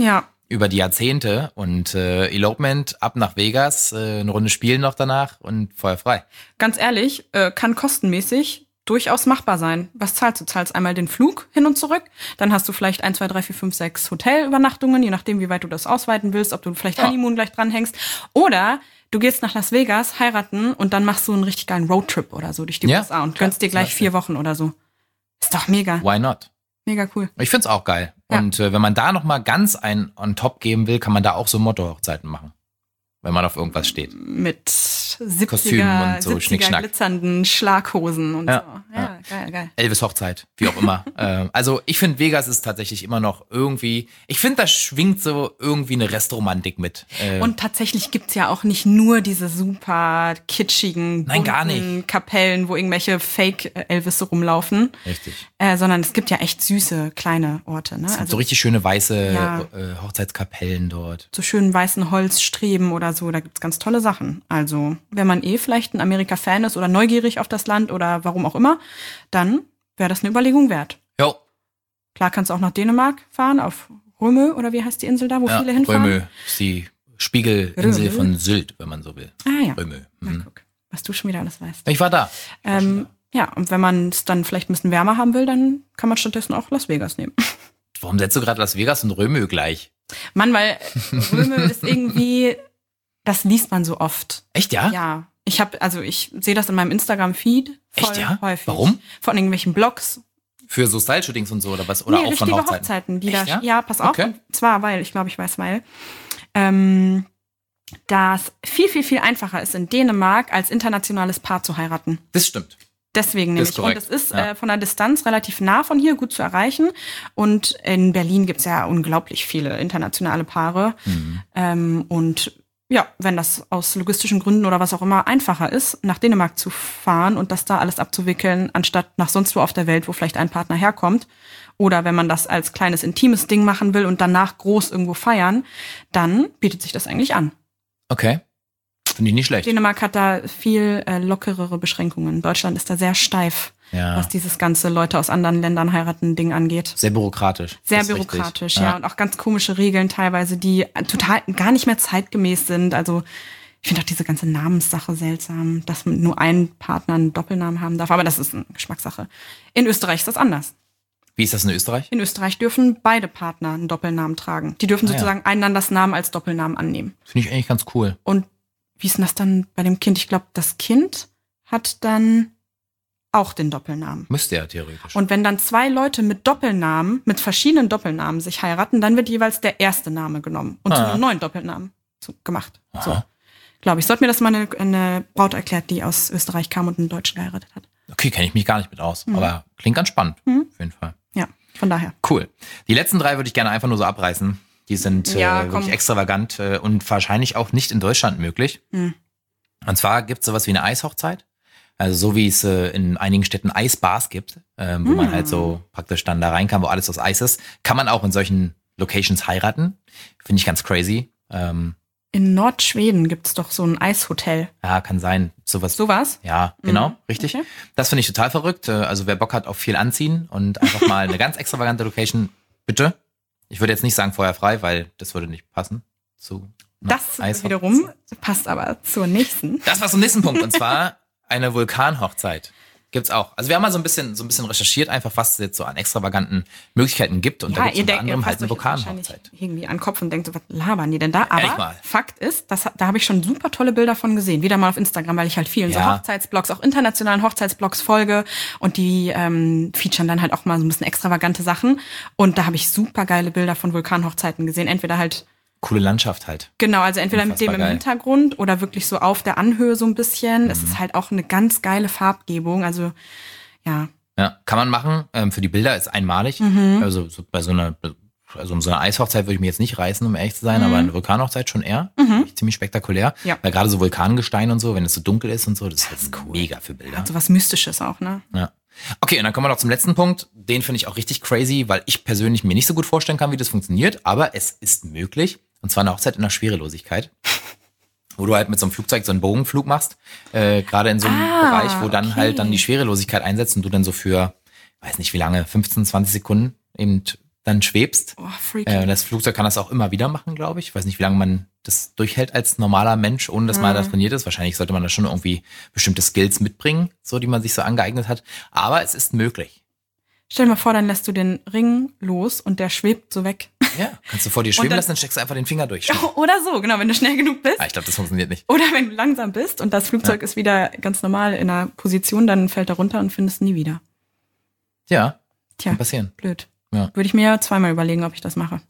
über die Jahrzehnte und äh, Elopement ab nach Vegas, äh, eine Runde spielen noch danach und Feuer frei. Ganz ehrlich, äh, kann kostenmäßig durchaus machbar sein. Was zahlst du? Zahlst einmal den Flug hin und zurück, dann hast du vielleicht eins, zwei, drei, vier, fünf, sechs Hotelübernachtungen, je nachdem, wie weit du das ausweiten willst, ob du vielleicht Honeymoon gleich dranhängst. Oder du gehst nach Las Vegas, heiraten und dann machst du einen richtig geilen Roadtrip oder so durch die Ja, U S A und klar, gönnst dir gleich vier Wochen oder so. Ist doch mega. Why not? Mega cool. Ich find's auch geil. Ja. Und äh, wenn man da noch mal ganz ein on top geben will, kann man da auch so Motto-Hochzeiten machen. Wenn man auf irgendwas steht. Mit Kostümen siebziger, und so, siebziger Schnickschnack. glitzernden Schlaghosen und Ja, so. Ja, ja. geil, geil. Elvis Hochzeit, wie auch immer. äh, also ich finde, Vegas ist tatsächlich immer noch irgendwie, ich finde, da schwingt so irgendwie eine Restromantik mit. Äh, Und tatsächlich gibt's ja auch nicht nur diese super kitschigen, Nein, gar bunten nicht. Kapellen, wo irgendwelche Fake-Elvis rumlaufen, richtig. äh, sondern es gibt ja echt süße, kleine Orte. Ne? Es gibt Also so richtig schöne weiße Ja. äh, Hochzeitskapellen dort. so schönen weißen Holzstreben oder so, da gibt's ganz tolle Sachen. Also wenn man eh vielleicht ein Amerika-Fan ist oder neugierig auf das Land oder warum auch immer, dann wäre das eine Überlegung wert. Jo, Klar kannst du auch nach Dänemark fahren, auf Römö oder wie heißt die Insel da, wo ja, viele hinfahren? Römö ist die Spiegelinsel Römö. von Sylt, wenn man so will. Ah ja, Römö. na Mhm. guck, was du schon wieder alles weißt. Ich war da. Ähm, ja, und wenn man es dann vielleicht ein bisschen wärmer haben will, dann kann man stattdessen auch Las Vegas nehmen. Warum setzt du gerade Las Vegas und Römö gleich? Mann, weil Römö ist irgendwie, das liest man so oft. Echt, ja? Ja, ich habe, also ich sehe das in meinem Instagram-Feed voll Echt, ja? häufig. Warum? Von irgendwelchen Blogs. Für so Style-Shootings und so oder was? Oder nee, auch von richtige Hochzeiten? Hochzeiten, die Echt, da, ja? ja, pass auf. Okay. Und zwar, weil, ich glaube, ich weiß, weil, ähm, das viel, viel, viel einfacher ist in Dänemark als internationales Paar zu heiraten. Das stimmt. Deswegen Das nämlich. ist Und korrekt, es ist ja. äh, von der Distanz relativ nah von hier, gut zu erreichen. Und in Berlin gibt's ja unglaublich viele internationale Paare. Mhm. Ähm, und ja, wenn das aus logistischen Gründen oder was auch immer einfacher ist, nach Dänemark zu fahren und das da alles abzuwickeln, anstatt nach sonst wo auf der Welt, wo vielleicht ein Partner herkommt. Oder wenn man das als kleines intimes Ding machen will und danach groß irgendwo feiern, dann bietet sich das eigentlich an. Okay. Finde ich nicht schlecht. Dänemark hat da viel äh, lockerere Beschränkungen. Deutschland ist da sehr steif, Ja. was dieses ganze Leute aus anderen Ländern heiraten Ding angeht. Sehr bürokratisch. Sehr Das ist richtig. bürokratisch, ja. Und auch ganz komische Regeln teilweise, die total gar nicht mehr zeitgemäß sind. Also ich finde auch diese ganze Namenssache seltsam, dass nur ein Partner einen Doppelnamen haben darf. Aber das ist eine Geschmackssache. In Österreich ist das anders. Wie ist das in Österreich? In Österreich dürfen beide Partner einen Doppelnamen tragen. Die dürfen Ah, ja. sozusagen einanders Namen als Doppelnamen annehmen. Finde ich eigentlich ganz cool. Und wie ist denn das dann bei dem Kind? Ich glaube, das Kind hat dann auch den Doppelnamen. Müsste ja theoretisch. Und wenn dann zwei Leute mit Doppelnamen, mit verschiedenen Doppelnamen sich heiraten, dann wird jeweils der erste Name genommen und zu Ah. einem neuen Doppelnamen so gemacht. Aha. So, glaube ich. Sollte mir das mal eine, eine Braut erklärt, die aus Österreich kam und einen Deutschen geheiratet hat. Okay, kenne ich mich gar nicht mit aus. Mhm. Aber klingt ganz spannend. Mhm. Auf jeden Fall. Ja, von daher. Cool. Die letzten drei würde ich gerne einfach nur so abreißen. Die sind Ja, äh, komm. wirklich extravagant äh, und wahrscheinlich auch nicht in Deutschland möglich. Mhm. Und zwar gibt es sowas wie eine Eishochzeit. Also so wie es äh, in einigen Städten Eisbars gibt, ähm, wo Mhm. man halt so praktisch dann da rein kann, wo alles aus Eis ist, kann man auch in solchen Locations heiraten. Finde ich ganz crazy. Ähm, In Nordschweden gibt's doch so ein Eishotel. ja, kann sein. Sowas. Sowas? Ja, genau, Mhm. richtig. Okay. Das finde ich total verrückt. Äh, Also wer Bock hat auf viel anziehen und einfach mal eine ganz extravagante Location, bitte. Ich würde jetzt nicht sagen feuerfrei, weil das würde nicht passen zu einer Das Eishochzeit. wiederum passt aber zur nächsten. Das war zum nächsten Punkt und zwar eine Vulkanhochzeit. Gibt's auch. Also wir haben mal so ein bisschen so ein bisschen recherchiert, einfach was es jetzt so an extravaganten Möglichkeiten gibt und da Ja, gibt's ihr unter denkt, ihr anderem halt fasst eine euch jetzt wahrscheinlich Vulkanhochzeit. irgendwie an den Kopf und denkt so, was labern die denn da? Ehrlich Aber mal. Fakt ist, das, da habe ich schon super tolle Bilder von gesehen. Wieder mal auf Instagram, weil ich halt vielen so Ja. Hochzeitsblogs, auch internationalen Hochzeitsblogs folge und die ähm, featuren dann halt auch mal so ein bisschen extravagante Sachen. Und da habe ich super geile Bilder von Vulkanhochzeiten gesehen. Entweder halt Coole Landschaft halt. Genau, also entweder mit dem Unfassbar im geil. Hintergrund oder wirklich so auf der Anhöhe so ein bisschen. Mhm. Es ist halt auch eine ganz geile Farbgebung. Also ja, Ja, kann man machen. Ähm, für die Bilder ist einmalig. Mhm. Also so bei so einer, also um so eine Eishochzeit würde ich mir jetzt nicht reißen, um ehrlich zu sein, aber eine Vulkanhochzeit schon eher. Mhm. Ziemlich spektakulär. Ja. Weil gerade so Vulkangestein und so, wenn es so dunkel ist und so, das ist halt mega für Bilder. so was Mystisches auch, ne? Ja. Okay, und dann kommen wir noch zum letzten Punkt. Den finde ich auch richtig crazy, weil ich persönlich mir nicht so gut vorstellen kann, wie das funktioniert, aber es ist möglich. Und zwar eine Hochzeit in der Schwerelosigkeit. Wo du halt mit so einem Flugzeug so einen Bogenflug machst, äh, gerade in so einem Ah, Bereich, wo dann okay. halt dann die Schwerelosigkeit einsetzt und du dann so für, weiß nicht wie lange, fünfzehn, zwanzig Sekunden eben dann schwebst. Oh, freaky. Äh, das Flugzeug kann das auch immer wieder machen, glaube ich. Ich weiß nicht, wie lange man das durchhält als normaler Mensch, ohne dass man da trainiert ist. Wahrscheinlich sollte man da schon irgendwie bestimmte Skills mitbringen, so die man sich so angeeignet hat. Aber es ist möglich. Stell dir mal vor, dann lässt du den Ring los und der schwebt so weg. Ja, kannst du vor dir schweben dann, lassen, dann steckst du einfach den Finger durch. Oder so, genau, wenn du schnell genug bist. Ah, ich glaube, das funktioniert nicht. Oder wenn du langsam bist und das Flugzeug ja. ist wieder ganz normal in einer Position, dann fällt er runter und findest nie wieder. Ja, Tja, kann passieren. Blöd. Ja. Würde ich mir zweimal überlegen, ob ich das mache.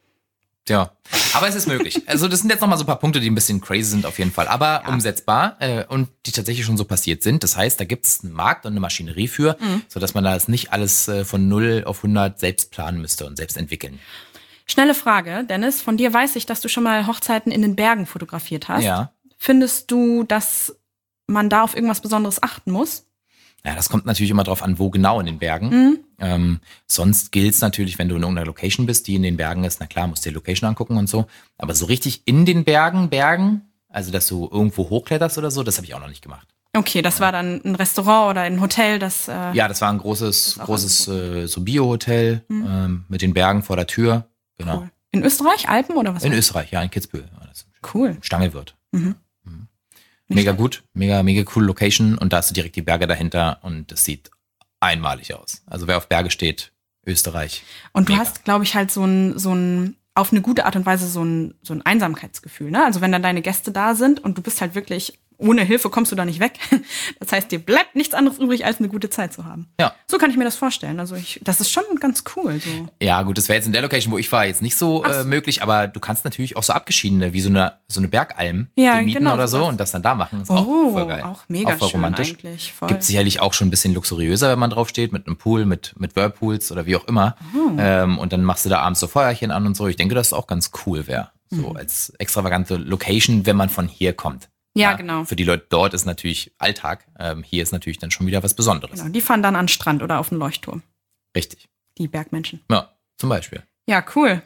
Ja, aber es ist möglich. Also das sind jetzt nochmal so ein paar Punkte, die ein bisschen crazy sind auf jeden Fall, aber ja. umsetzbar äh, und die tatsächlich schon so passiert sind. Das heißt, da gibt es einen Markt und eine Maschinerie für, mhm. sodass man da nicht alles äh, von null auf hundert selbst planen müsste und selbst entwickeln. Schnelle Frage, Dennis. Von dir weiß ich, dass du schon mal Hochzeiten in den Bergen fotografiert hast. Ja. Findest du, dass man da auf irgendwas Besonderes achten muss? Ja, das kommt natürlich immer drauf an, wo genau in den Bergen. Mhm. Ähm, sonst gilt es natürlich, wenn du in irgendeiner Location bist, die in den Bergen ist, na klar, musst du die Location angucken und so. Aber so richtig in den Bergen, Bergen, also dass du irgendwo hochkletterst oder so, das habe ich auch noch nicht gemacht. Okay, das war dann ein Restaurant oder ein Hotel, das... Äh, ja, das war ein großes, großes äh, so Bio-Hotel mhm. ähm, mit den Bergen vor der Tür. Genau. Cool. In Österreich, Alpen oder was? In Österreich, ja, in Kitzbühel. Cool. Stangelwirt. Mhm. Mhm. Mega gut, mega, mega cool Location und da hast du direkt die Berge dahinter und das sieht einmalig aus. Also wer auf Berge steht, Österreich. Und du mega. hast, glaube ich, halt so ein, so ein, auf eine gute Art und Weise so ein, so ein Einsamkeitsgefühl, ne? Also wenn dann deine Gäste da sind und du bist halt wirklich, ohne Hilfe kommst du da nicht weg. Das heißt, dir bleibt nichts anderes übrig, als eine gute Zeit zu haben. Ja. So kann ich mir das vorstellen. Also ich, das ist schon ganz cool. So. Ja, gut, das wäre jetzt in der Location, wo ich war, jetzt nicht so, äh, möglich, aber du kannst natürlich auch so abgeschiedene, wie so eine, so eine Bergalm ja, mieten genau, oder so das. und das dann da machen. Ist oh, auch voll geil. Auch mega auch voll schön romantisch. Eigentlich. Voll. Gibt sicherlich auch schon ein bisschen luxuriöser, wenn man drauf steht, mit einem Pool, mit, mit Whirlpools oder wie auch immer. Oh. Ähm, und dann machst du da abends so Feuerchen an und so. Ich denke, dass es auch ganz cool wäre. So mhm. als extravagante Location, wenn man von hier kommt. Ja, ja, genau. Für die Leute dort ist natürlich Alltag. Ähm, hier ist natürlich dann schon wieder was Besonderes. Genau, die fahren dann an den Strand oder auf den Leuchtturm. Richtig. Die Bergmenschen. Ja, zum Beispiel. Ja, cool.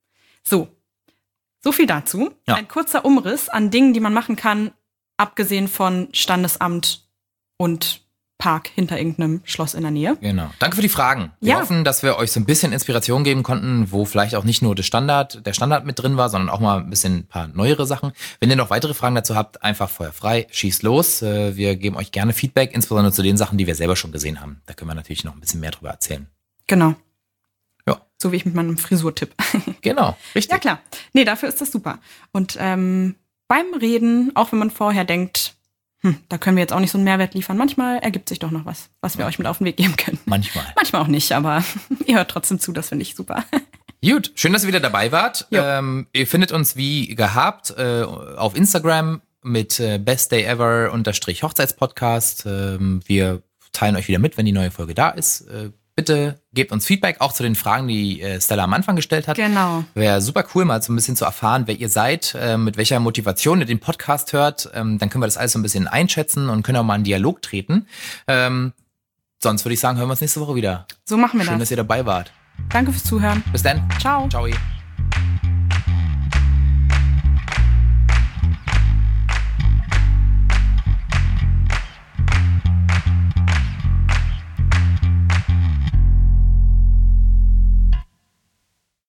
So, so viel dazu. Ja. Ein kurzer Umriss an Dingen, die man machen kann, abgesehen von Standesamt und Park hinter irgendeinem Schloss in der Nähe. Genau. Danke für die Fragen. Wir ja. hoffen, dass wir euch so ein bisschen Inspiration geben konnten, wo vielleicht auch nicht nur der Standard, der Standard mit drin war, sondern auch mal ein bisschen ein paar neuere Sachen. Wenn ihr noch weitere Fragen dazu habt, einfach feuerfrei, schießt los. Wir geben euch gerne Feedback, insbesondere zu den Sachen, die wir selber schon gesehen haben. Da können wir natürlich noch ein bisschen mehr drüber erzählen. Genau. Ja. So wie ich mit meinem Frisurtipp. Genau, richtig. Ja, klar. Nee, dafür ist das super. Und ähm, beim Reden, auch wenn man vorher denkt, Hm, da können wir jetzt auch nicht so einen Mehrwert liefern. Manchmal ergibt sich doch noch was, was wir euch mit auf den Weg geben können. Manchmal. Manchmal auch nicht, aber ihr hört trotzdem zu, das finde ich super. Gut, schön, dass ihr wieder dabei wart. Ähm, ihr findet uns wie gehabt äh, auf Instagram mit äh, Best Day Ever unterstrich Hochzeitspodcast. Ähm, wir teilen euch wieder mit, wenn die neue Folge da ist. Äh, bitte gebt uns Feedback, auch zu den Fragen, die äh, Stella am Anfang gestellt hat. Genau. Wäre super cool, mal so ein bisschen zu erfahren, wer ihr seid, äh, mit welcher Motivation ihr den Podcast hört. Ähm, dann können wir das alles so ein bisschen einschätzen und können auch mal in Dialog treten. Ähm, sonst würde ich sagen, hören wir uns nächste Woche wieder. So machen wir Schön, das. dass ihr dabei wart. Danke fürs Zuhören. Bis dann. Ciao. Ciao.